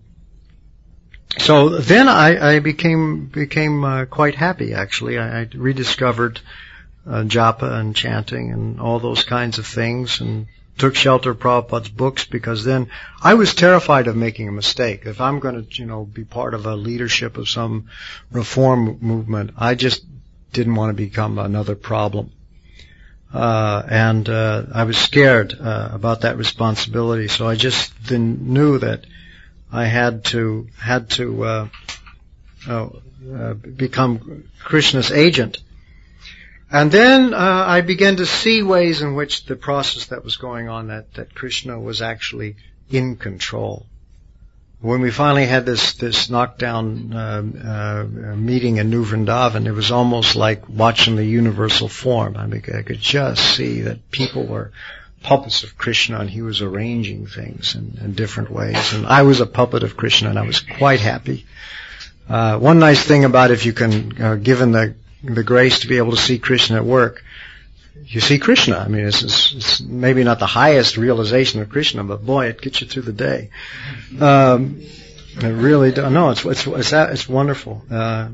so then I, I became became uh, quite happy. Actually, I, I rediscovered uh, japa and chanting and all those kinds of things, and took shelter of Prabhupada's books because then I was terrified of making a mistake. If I'm going to, you know, be part of a leadership of some reform movement, I just didn't want to become another problem. Uh, and, uh, I was scared, uh, about that responsibility. So I just then knew that I had to, had to, uh, uh, uh become Krishna's agent. And then, uh, I began to see ways in which the process that was going on, that, that Krishna was actually in control. When we finally had this, this knockdown, uh, uh, meeting in New Vrindavan, it was almost like watching the universal form. I mean, I could just see that people were puppets of Krishna and he was arranging things in, in different ways. And I was a puppet of Krishna and I was quite happy. Uh, one nice thing about if you can, uh, given the, the grace to be able to see Krishna at work, you see Krishna. I mean, it's, it's, it's maybe not the highest realization of Krishna, but boy, it gets you through the day. Um, it really does. No, it's, it's, it's, it's wonderful. Uh,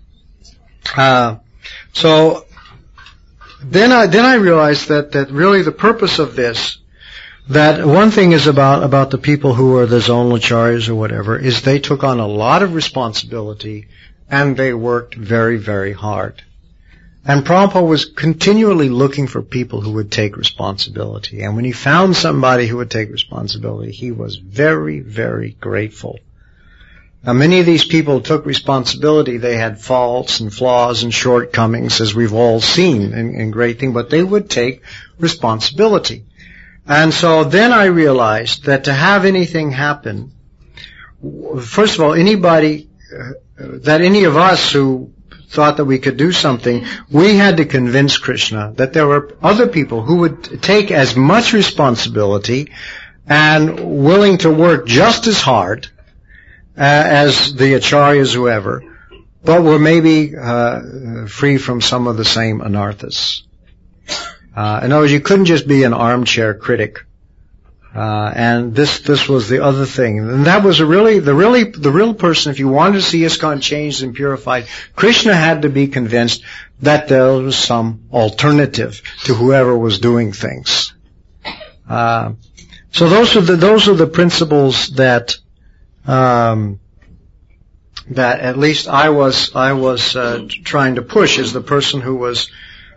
uh, so, then I, then I realized that, that really the purpose of this, that one thing is about, about the people who are the zonal acharyas or whatever, is they took on a lot of responsibility and they worked very, very hard. And Prabhupada was continually looking for people who would take responsibility. And when he found somebody who would take responsibility, he was very, very grateful. Now, many of these people took responsibility. They had faults and flaws and shortcomings, as we've all seen in, in great things, but they would take responsibility. And so then I realized that to have anything happen, first of all, anybody, uh, that any of us who thought that we could do something, we had to convince Krishna that there were other people who would take as much responsibility and willing to work just as hard uh, as the acharyas, whoever, but were maybe uh, free from some of the same anarthas. Uh, in other words, you couldn't just be an armchair critic. Uh, and this, this was the other thing. And that was a really, the really, the real person, if you wanted to see ISKCON changed and purified, Krishna had to be convinced that there was some alternative to whoever was doing things. Uh, so those are the, those are the principles that, um, that at least I was, I was, uh, trying to push as the person who was,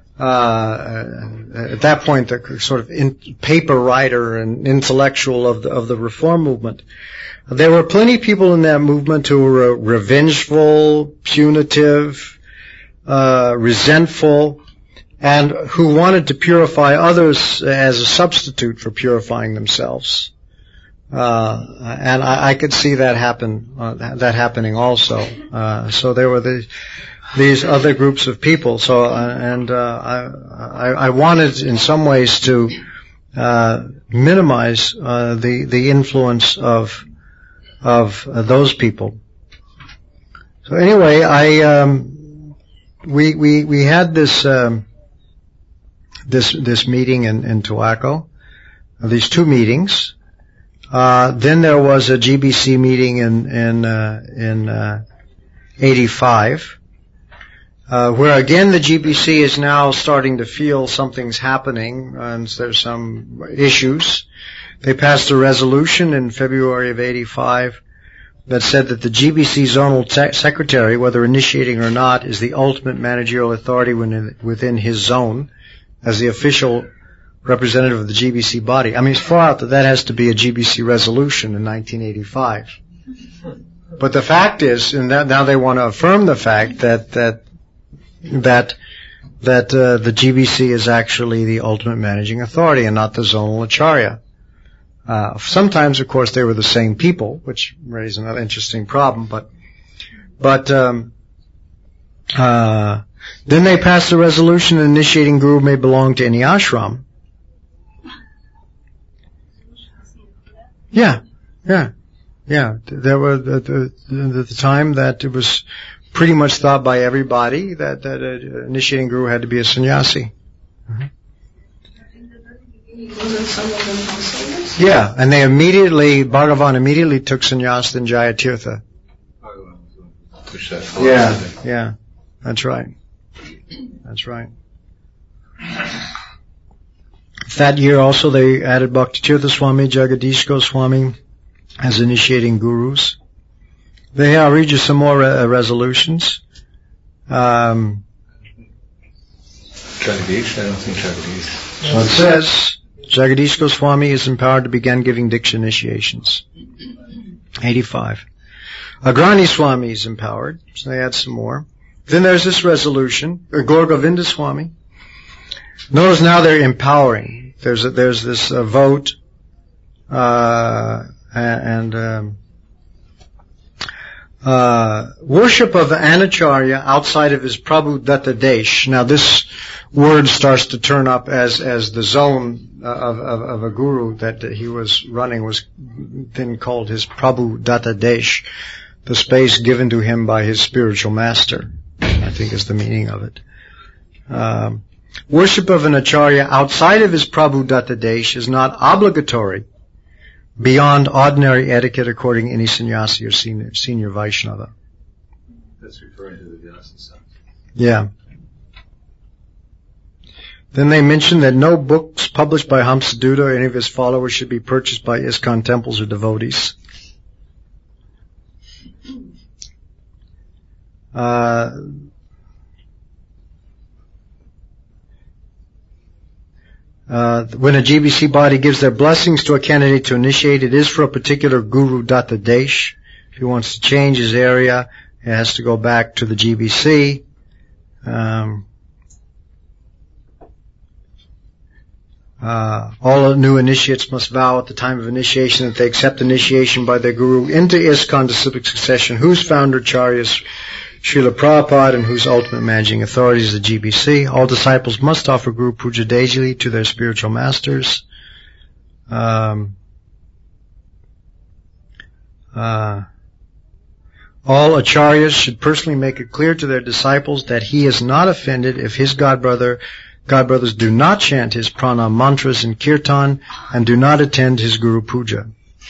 Uh, at that point, the sort of in, paper writer and intellectual of the, of the reform movement. There were plenty of people in that movement who were revengeful, punitive, uh, resentful, and who wanted to purify others as a substitute for purifying themselves. Uh, and I, I could see that happen, uh, that happening also. Uh, so there were the, these other groups of people. So, uh, and, uh, I, I, I wanted in some ways to, uh, minimize, uh, the, the influence of, of uh, those people. So anyway, I, um, we, we, we had this, um, this, this meeting in, in Tobacco, uh, these two meetings. Uh, then there was a G B C meeting in, in, uh, in, uh, eighty-five, uh, where again the G B C is now starting to feel something's happening and there's some issues. They passed a resolution in February of eighty-five that said that the G B C zonal te- secretary, whether initiating or not, is the ultimate managerial authority within, within his zone as the official representative of the G B C body. I mean, it's far out that that has to be a G B C resolution in nineteen eighty-five. But the fact is, and that, now they want to affirm the fact that that that that uh, the G B C is actually the ultimate managing authority and not the zonal acharya. Uh, sometimes, of course, they were the same people, which raised another interesting problem. But but um, uh, then they passed a resolution initiating guru may belong to any ashram. Yeah, yeah, yeah. There were the, the, the time that it was pretty much thought by everybody that that uh, initiating guru had to be a sannyasi. Mm-hmm. Wasn't some of them householders? Yeah, and they immediately, Bhagavan immediately took sannyas in Jayatirtha. Yeah, yeah, that's right. That's right. That year also they added Bhaktitirtha Swami, Jagadish Goswami as initiating gurus. They I'll read you some more uh, resolutions. Um, Jagadish, I don't think Jagadish. So it says, Jagadish Goswami is empowered to begin giving Diksha initiations. eighty-five. Agrani Swami is empowered, so they add some more. Then there's this resolution, or Gaur Govinda Swami. Notice now they're empowering. There's a, there's this uh, vote, uh, and, um, uh, worship of an acharya outside of his Prabhu Datta Desh. Now this word starts to turn up as, as the zone of, of, of a guru that he was running was then called his Prabhu Datta Desh, the space given to him by his spiritual master, I think is the meaning of it. Um, Worship of an acharya outside of his Prabhu Datta Desh is not obligatory beyond ordinary etiquette according to any sannyasi or senior, senior Vaishnava. That's referring to the Vyasa sons. Yeah. Then they mention that no books published by Hamsadutta or any of his followers should be purchased by ISKCON temples or devotees. Uh, Uh, when a G B C body gives their blessings to a candidate to initiate, it is for a particular Guru Datta Desh. If he wants to change his area, he has to go back to the G B C. Um, uh, all new initiates must vow at the time of initiation that they accept initiation by their Guru into ISKCON disciplic succession, whose founder acharyas Srila Prabhupada, and whose ultimate managing authority is the G B C. All disciples must offer Guru Puja daily to their spiritual masters. Um, uh, all acharyas should personally make it clear to their disciples that he is not offended if his godbrother, godbrothers do not chant his pranam mantras in kirtan and do not attend his Guru Puja.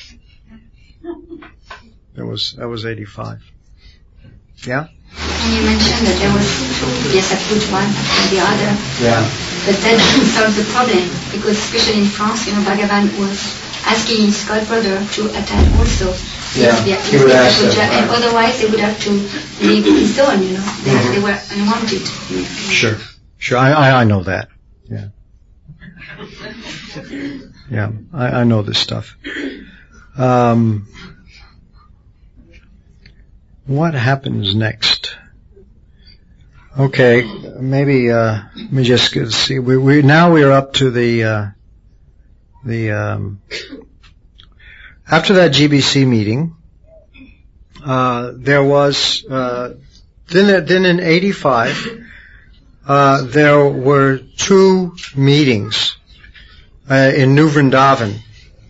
That was, that was eighty-five. Yeah? And you mentioned that there was two, yes, I put one and the other. Yeah. But that doesn't solve the problem, because especially in France, you know, Bhagavan was asking his godbrother to attend also. Yeah, the, he would ask them, and right. otherwise they would have to leave his zone, you know. They, Mm-hmm. they were unwanted. Sure. Sure, I, I, I know that. Yeah. Yeah, I, I know this stuff. Um, what happens next? Okay, maybe, uh, let me just see. We, we, now we're up to the, uh, the, um, after that G B C meeting, uh, there was, uh, then, then in eighty-five, uh, there were two meetings, uh, in New Vrindavan.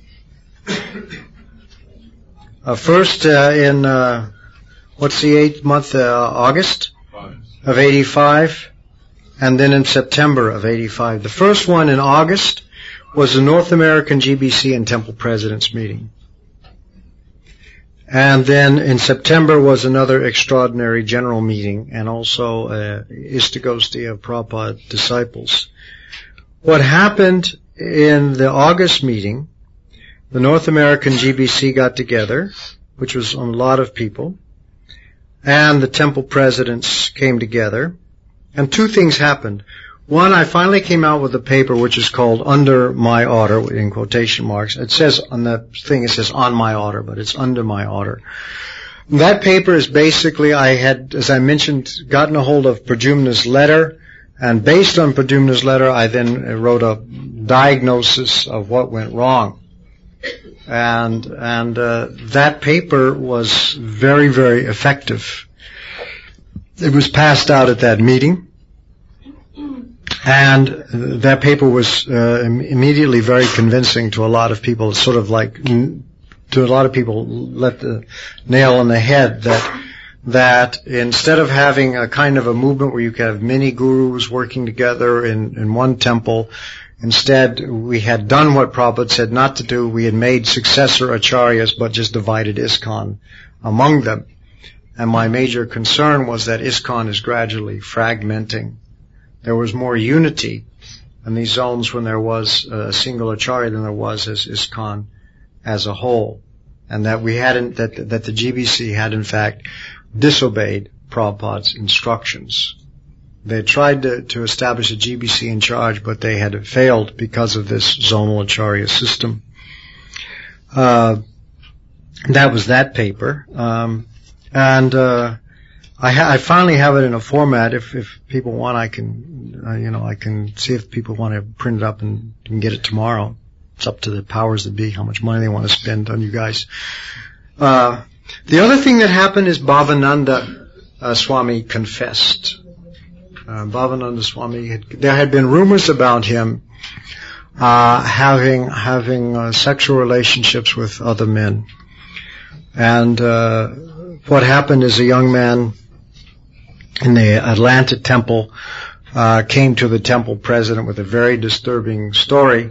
Uh, first, uh, in, uh, what's the eighth month, uh, August? Of eighty-five, and then in September of eighty-five. The first one in August was the North American G B C and Temple Presidents meeting. And then in September was another extraordinary general meeting, and also uh, Istagosti of Prabhupada disciples. What happened in the August meeting, the North American G B C got together, which was a lot of people, and the temple presidents came together, and two things happened. One, I finally came out with a paper which is called Under My Order, in quotation marks. It says on the thing, it says on my order, but it's under my order. That paper is basically, I had, as I mentioned, gotten a hold of Pradyumna's letter, and based on Pradyumna's letter, I then wrote a diagnosis of what went wrong. And, and, uh, that paper was very, very effective. It was passed out at that meeting, and that paper was, uh, immediately very convincing to a lot of people. It's sort of like, to a lot of people, let the nail on the head that, that instead of having a kind of a movement where you could have many gurus working together in, in one temple, instead, we had done what Prabhupada said not to do. We had made successor acharyas, but just divided ISKCON among them. And my major concern was that ISKCON is gradually fragmenting. There was more unity in these zones when there was a single acharya than there was as ISKCON as a whole. And that we hadn't, that, that the G B C had in fact disobeyed Prabhupada's instructions. They tried to, to establish a G B C in charge, but they had failed because of this zonal acharya system. Uh, that was that paper. Um, and, uh, I, ha- I finally have it in a format. If, if people want, I can, uh, you know, I can see if people want to print it up and, and get it tomorrow. It's up to the powers that be, how much money they want to spend on you guys. Uh, the other thing that happened is Bhavananda uh, Swami confessed. Uh, Bhavananda Swami, had, there had been rumors about him uh, having having uh, sexual relationships with other men, and uh, what happened is a young man in the Atlanta temple uh, came to the temple president with a very disturbing story.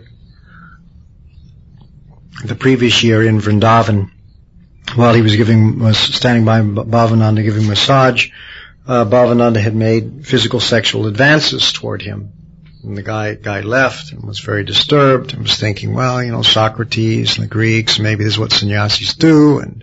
The previous year in Vrindavan, while he was giving was standing by Bhavananda giving massage. Uh, Bhavananda had made physical sexual advances toward him. And the guy, guy left and was very disturbed and was thinking, well, you know, Socrates and the Greeks, maybe this is what sannyasis do. And,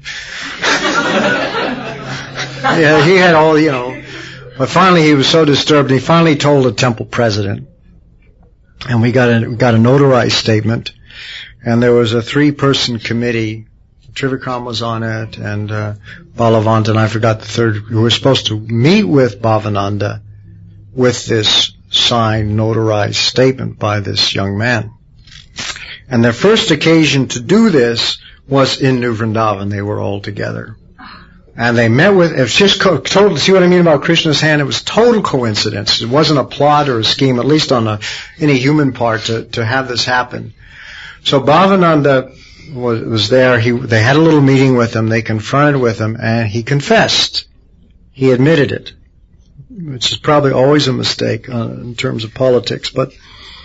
yeah, he had all, you know, but finally he was so disturbed, he finally told the temple president. And we got a, we got a notarized statement. And there was a three-person committee. Trivikram was on it, and uh, Balavanta, and I forgot the third, who were supposed to meet with Bhavananda with this signed, notarized statement by this young man. And their first occasion to do this was in New Vrindavan. They were all together. And they met with, it's just co- total, see what I mean about Krishna's hand? It was total coincidence. It wasn't a plot or a scheme, at least on a, any human part, to, to have this happen. So Bhavananda was, was there. He, they had a little meeting with him. They confronted with him, and he confessed. He admitted it, which is probably always a mistake uh, in terms of politics. But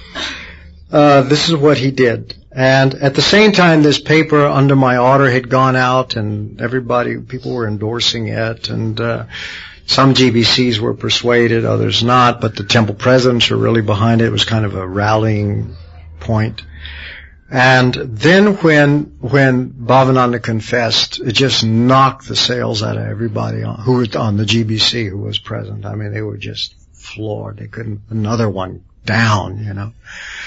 uh, this is what he did. And at the same time, this paper under my order had gone out, and everybody, people were endorsing it, and uh, some G B Cs were persuaded, others not, but the temple presidents were really behind it. It was kind of a rallying point. And then when when Bhavananda confessed, it just knocked the sales out of everybody on, who was on the G B C who was present. I mean, they were just floored. They couldn't, another one down, you know.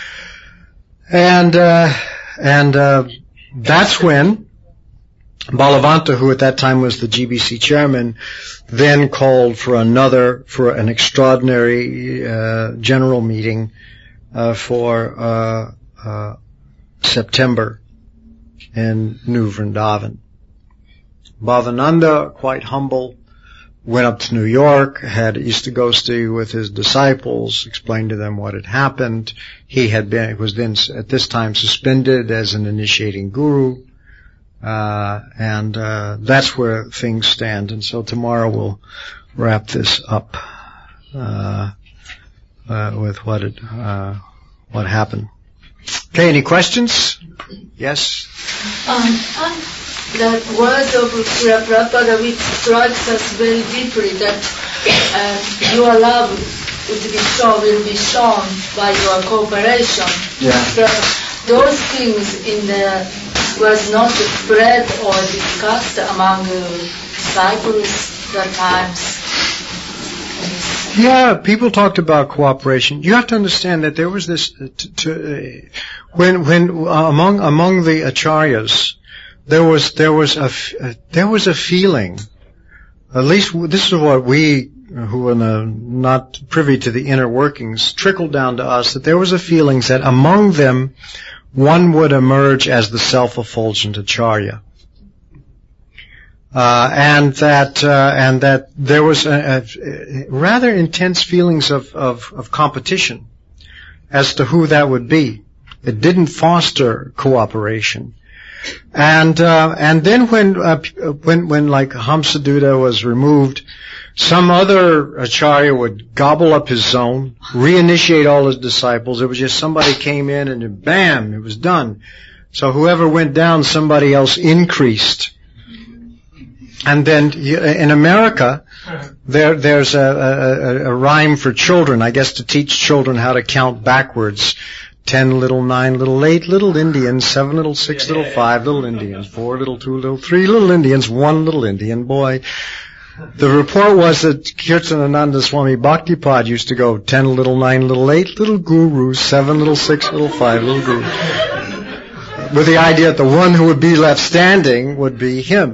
And, uh, and, uh, that's when Balavanta, who at that time was the G B C chairman, then called for another, for an extraordinary, uh, general meeting, uh, for, uh, uh, September in New Vrindavan. Bhavananda, quite humble, went up to New York, had Istagosti with his disciples, explained to them what had happened. He had been, was then at this time suspended as an initiating guru, uh, and, uh, that's where things stand. And so tomorrow we'll wrap this up, uh, uh, with what it, uh, what happened. Okay, any questions? Yes? Um, um, the words of Srila Prabhupada which strikes us very deeply, that uh, your love would be shown, will be shown by your cooperation. Yeah. So those things in the was not spread or discussed among uh, disciples at times. Yeah, people talked about cooperation. You have to understand that there was this, uh, t- t- uh, when, when, uh, among, among the acharyas, there was, there was a, f- uh, there was a feeling, at least w- this is what we, who are the, not privy to the inner workings, trickled down to us, that there was a feeling that among them, one would emerge as the self-effulgent acharya. Uh, and that, uh, and that there was a, a, rather intense feelings of, of, of competition as to who that would be. It didn't foster cooperation. And, uh, and then when, uh, when, when like Hamsaduta was removed, some other acharya would gobble up his zone, reinitiate all his disciples. It was just somebody came in and bam, it was done. So whoever went down, somebody else increased. And then in America, there, there's a, a, a rhyme for children, I guess, to teach children how to count backwards. Ten little, nine little, eight little Indians, seven little, six little, five little Indians, four little, two little, three little Indians, one little Indian boy. The report was that Kirtanananda Swami Bhaktipad used to go ten little, nine little, eight little gurus, seven little, six little, five little gurus. With the idea that the one who would be left standing would be him.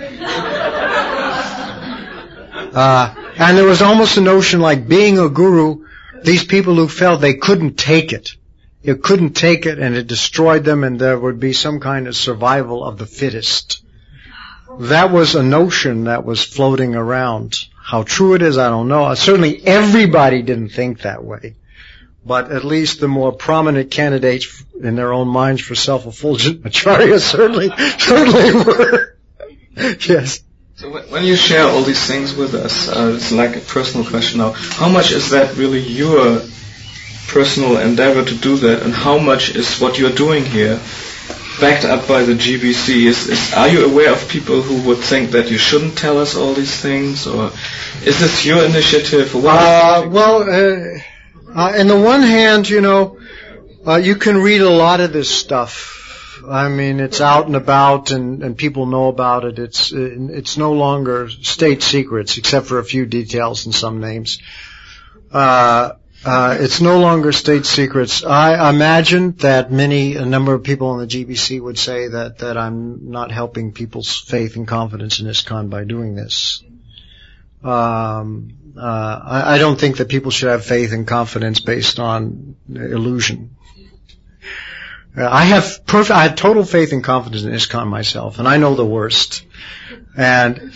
Uh, and there was almost a notion like being a guru, these people who felt they couldn't take it. You couldn't take it and it destroyed them and there would be some kind of survival of the fittest. That was a notion that was floating around. How true it is, I don't know. Certainly everybody didn't think that way. But at least the more prominent candidates in their own minds for self-effulgent acharya certainly, certainly were. Yes. So when you share all these things with us, uh, it's like a personal question now. How much is that really your personal endeavor to do that, and how much is what you're doing here backed up by the G B C? Is, is, are you aware of people who would think that you shouldn't tell us all these things, or is this your initiative? Or what uh, well, uh, uh, on the one hand, you know, uh, you can read a lot of this stuff. I mean, it's out and about, and, and people know about it. It's it's no longer state secrets, except for a few details and some names. Uh, uh, it's no longer state secrets. I imagine that many, a number of people in the G B C would say that that I'm not helping people's faith and confidence in ISKCON by doing this. Um, uh, I, I don't think that people should have faith and confidence based on illusion. Uh, I have perfect, I had total faith and confidence in ISKCON myself, and I know the worst. And,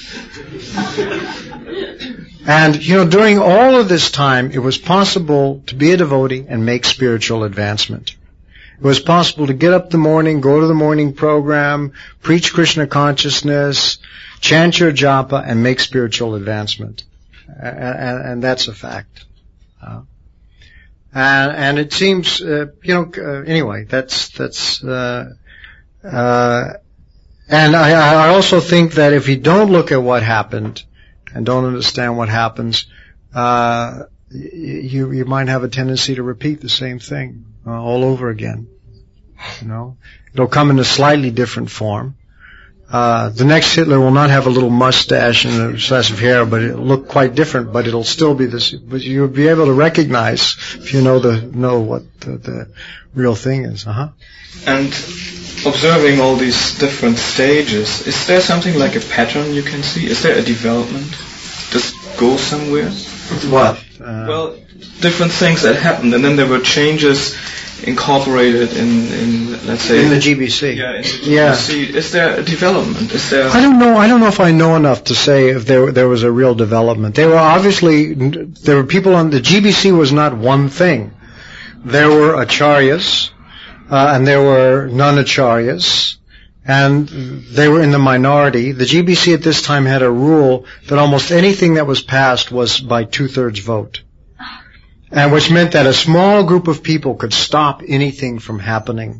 and, you know, during all of this time, it was possible to be a devotee and make spiritual advancement. It was possible to get up in the morning, go to the morning program, preach Krishna consciousness, chant your japa, and make spiritual advancement. And, and, and that's a fact. Uh, and, and it seems, uh, you know, uh, anyway, that's, that's, uh, uh, and I, I also think that if you don't look at what happened and don't understand what happens, uh, you, you might have a tendency to repeat the same thing uh, all over again. You know, it'll come in a slightly different form. Uh, the next Hitler will not have a little mustache and a slice of hair, but it'll look quite different, but it'll still be this, but you'll be able to recognize if you know the, know what the, the real thing is, uh-huh. And observing all these different stages, is there something like a pattern you can see? Is there a development? Does it go somewhere? What? Uh, well, different things that happened, and then there were changes incorporated in, in let's say in the G B C. Yeah, in the G B C. Yeah. Is there a development? Is there? I don't know. I don't know if I know enough to say if there there was a real development. There were obviously there were people on the G B C was not one thing. There were acharyas, uh, and there were non-acharyas, and they were in the minority. The G B C at this time had a rule that almost anything that was passed was by two-thirds vote. And which meant that a small group of people could stop anything from happening.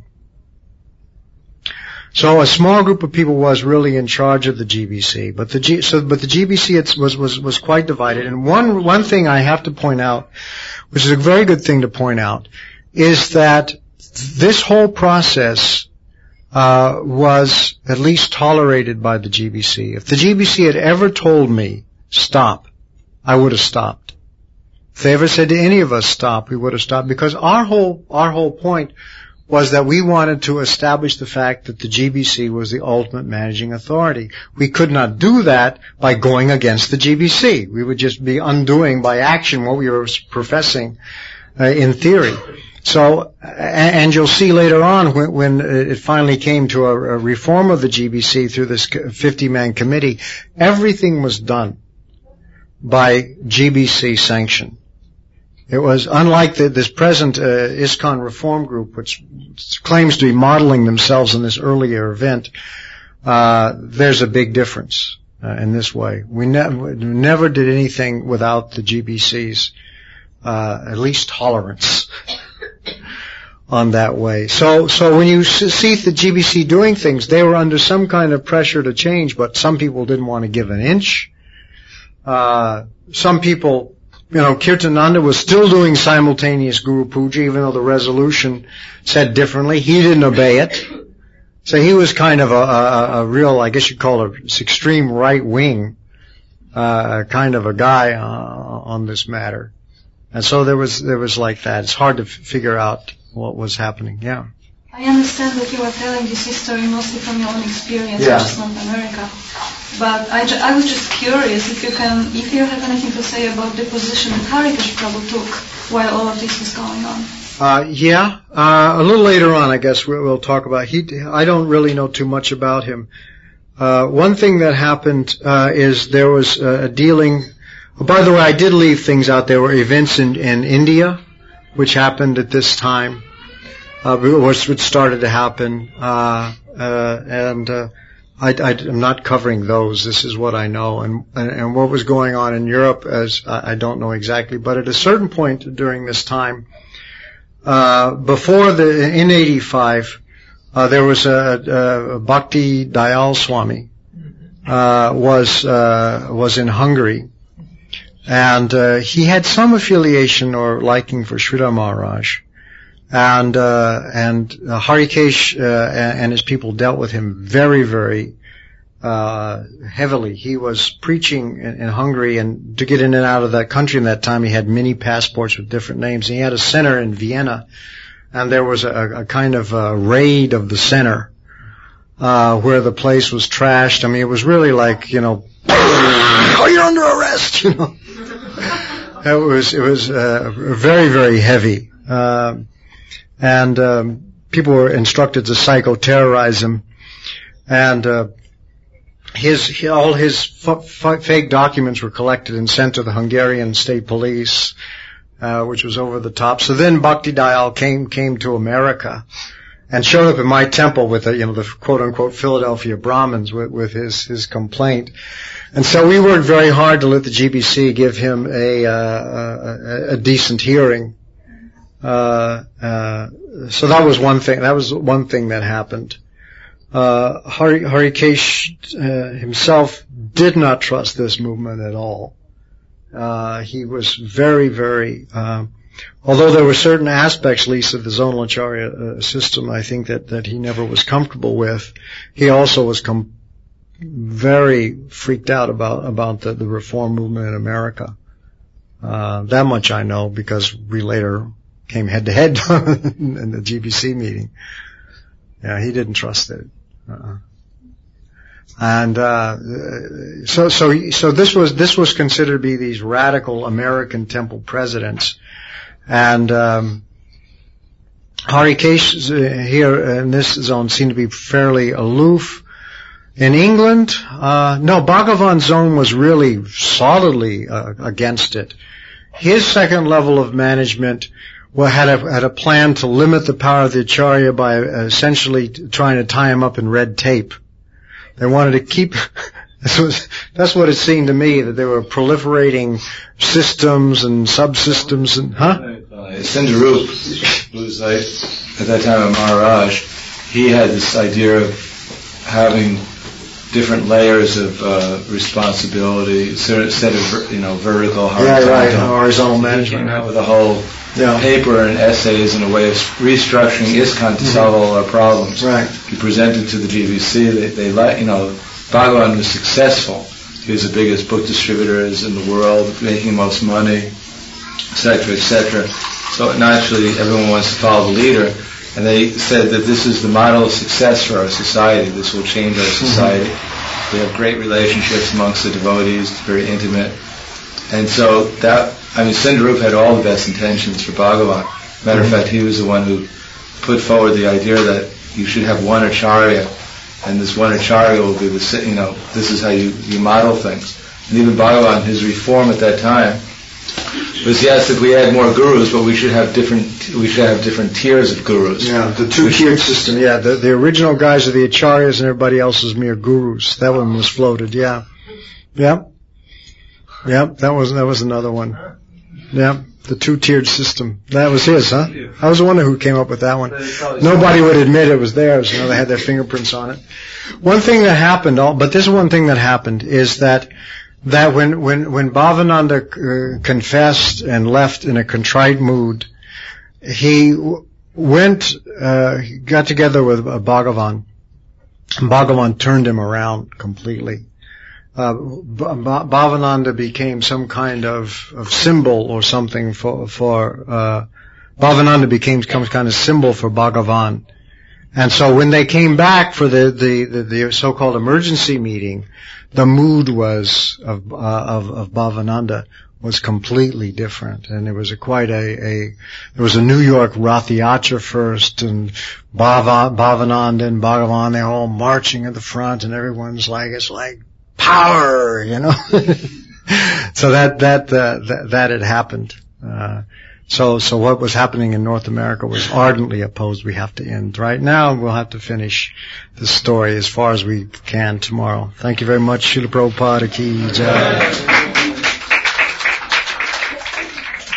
So a small group of people was really in charge of the G B C, but the G, so but the G B C it's, was was was quite divided. And one one thing I have to point out, which is a very good thing to point out, is that this whole process uh was at least tolerated by the G B C. If the G B C had ever told me stop, I would have stopped. If they ever said to any of us stop, we would have stopped, because our whole, our whole point was that we wanted to establish the fact that the G B C was the ultimate managing authority. We could not do that by going against the G B C. We would just be undoing by action what we were professing uh, in theory. So, and you'll see later on when, when it finally came to a, a reform of the G B C through this fifty-man committee, everything was done by G B C sanction. It was unlike the, this present uh, ISKCON reform group, which claims to be modeling themselves in this earlier event. Uh, there's a big difference uh, in this way. We ne- never did anything without the G B C's uh, at least tolerance on that way. So, so when you see the G B C doing things, they were under some kind of pressure to change, but some people didn't want to give an inch. Uh, some people, you know, Kirtananda was still doing simultaneous Guru Puja, even though the resolution said differently. He didn't obey it. So he was kind of a, a, a real, I guess you'd call it extreme right wing, uh, kind of a guy, uh, on this matter. And so there was, there was like that. It's hard to f- figure out what was happening. Yeah. I understand that you are telling this history mostly from your own experience, yeah. which is North America. But I, ju- I was just curious if you can, if you have anything to say about the position that Harikesh Prabhu took while all of this was going on. Uh, yeah, uh, a little later on, I guess we'll, we'll talk about. He, I don't really know too much about him. Uh, one thing that happened uh, is there was a dealing. Oh, by the way, I did leave things out. There were events in, in India, which happened at this time, uh, which started to happen, uh, uh, and. Uh, I, I, I'm not covering those. This is what I know. And, and, and what was going on in Europe, as I, I don't know exactly. But at a certain point during this time, uh, before the, in eighty-five, uh, there was a, a Bhakti Dayal Swami, uh, was, uh, was in Hungary. And, uh, he had some affiliation or liking for Sridhar Maharaj. And, uh, and uh, Harikesh, uh, and, and his people dealt with him very, very, uh, heavily. He was preaching in, in Hungary, and to get in and out of that country in that time, he had many passports with different names. And he had a center in Vienna, and there was a, a kind of a raid of the center, uh, where the place was trashed. I mean, it was really like, you know, oh, you're under arrest, you know. It was, it was, uh, very, very heavy. Uh, And um, people were instructed to psycho-terrorize him. And uh, his he, all his f- f- fake documents were collected and sent to the Hungarian state police, uh, which was over the top. So then Bhakti Dayal came came to America and showed up in my temple with the, you know, the quote-unquote Philadelphia Brahmins with, with his his complaint. And so we worked very hard to let the G B C give him a uh, a, a decent hearing. Uh, uh, so that was one thing. That was one thing that happened. Uh, Hari, Harikesh uh, himself did not trust this movement at all. Uh, he was very, very, uh, although there were certain aspects, at least, of the Zonal Acharya uh, system, I think that, that he never was comfortable with. He also was com- very freaked out about, about the, the reform movement in America. Uh, that much I know because we later came head to head in the G B C meeting. Yeah, he didn't trust it. Uh-uh. And uh so so so this was this was considered to be these radical American temple presidents, and um Harikesh here in this zone seemed to be fairly aloof. In England, uh no, Bhagavan zone was really solidly uh, against it. His second level of management well, had a, had a plan to limit the power of the Acharya by essentially trying to tie him up in red tape. They wanted to keep, that's what, that's what it seemed to me, that they were proliferating systems and subsystems and, huh? Uh, Sindarup, who was like, at that time a Maharaj, he had this idea of having different layers of uh, responsibility instead of, you know, vertical, horizontal. Yeah, right, horizontal management. He came out with a whole yeah. paper and essays and a way of restructuring ISKCON to mm-hmm. solve all our problems. Right. He presented to the G B C. They, they let, you know, Bhagavan was successful. He was the biggest book distributors in the world, making the most money, et cetera, et cetera. So naturally, everyone wants to follow the leader. And they said that this is the model of success for our society. This will change our society. Mm-hmm. We have great relationships amongst the devotees, very intimate. And so that, I mean, Sindarup had all the best intentions for Bhagavan. Matter of mm-hmm. fact, he was the one who put forward the idea that you should have one Acharya, and this one Acharya will be the, you know, this is how you, you model things. And even Bhagavan, his reform at that time, was yes, if we had more gurus, but we should have different, we should have different tiers of gurus. Yeah, the two-tiered system, yeah. The, the original guys are the Acharyas and everybody else is mere gurus. That one was floated, yeah. Yeah. Yeah, that was, that was another one. Yeah, the two-tiered system. That was his, huh? I was the one who came up with that one. Nobody would admit it was theirs, you know, they had their fingerprints on it. One thing that happened, but this is one thing that happened, is that that when, when, when Bhavananda uh, confessed and left in a contrite mood, he w- went, uh, he got together with uh, Bhagavan, and Bhagavan turned him around completely. Uh, Bhavananda became some kind of, of symbol or something for, for, uh, Bhavananda became some kind of symbol for Bhagavan. And so when they came back for the, the, the, the so-called emergency meeting, the mood was of, uh, of, of Bhavananda was completely different. And there was a quite a, a, there was a New York Rath Yatra first, and Bhava, Bhavananda and Bhagavan, they're all marching at the front, and everyone's like, it's like power, you know. So that, that, uh, that, that had happened. Uh, So, so what was happening in North America was ardently opposed. We have to end right now. We'll have to finish the story as far as we can tomorrow. Thank you very much. Srila Prabhupada ki jai.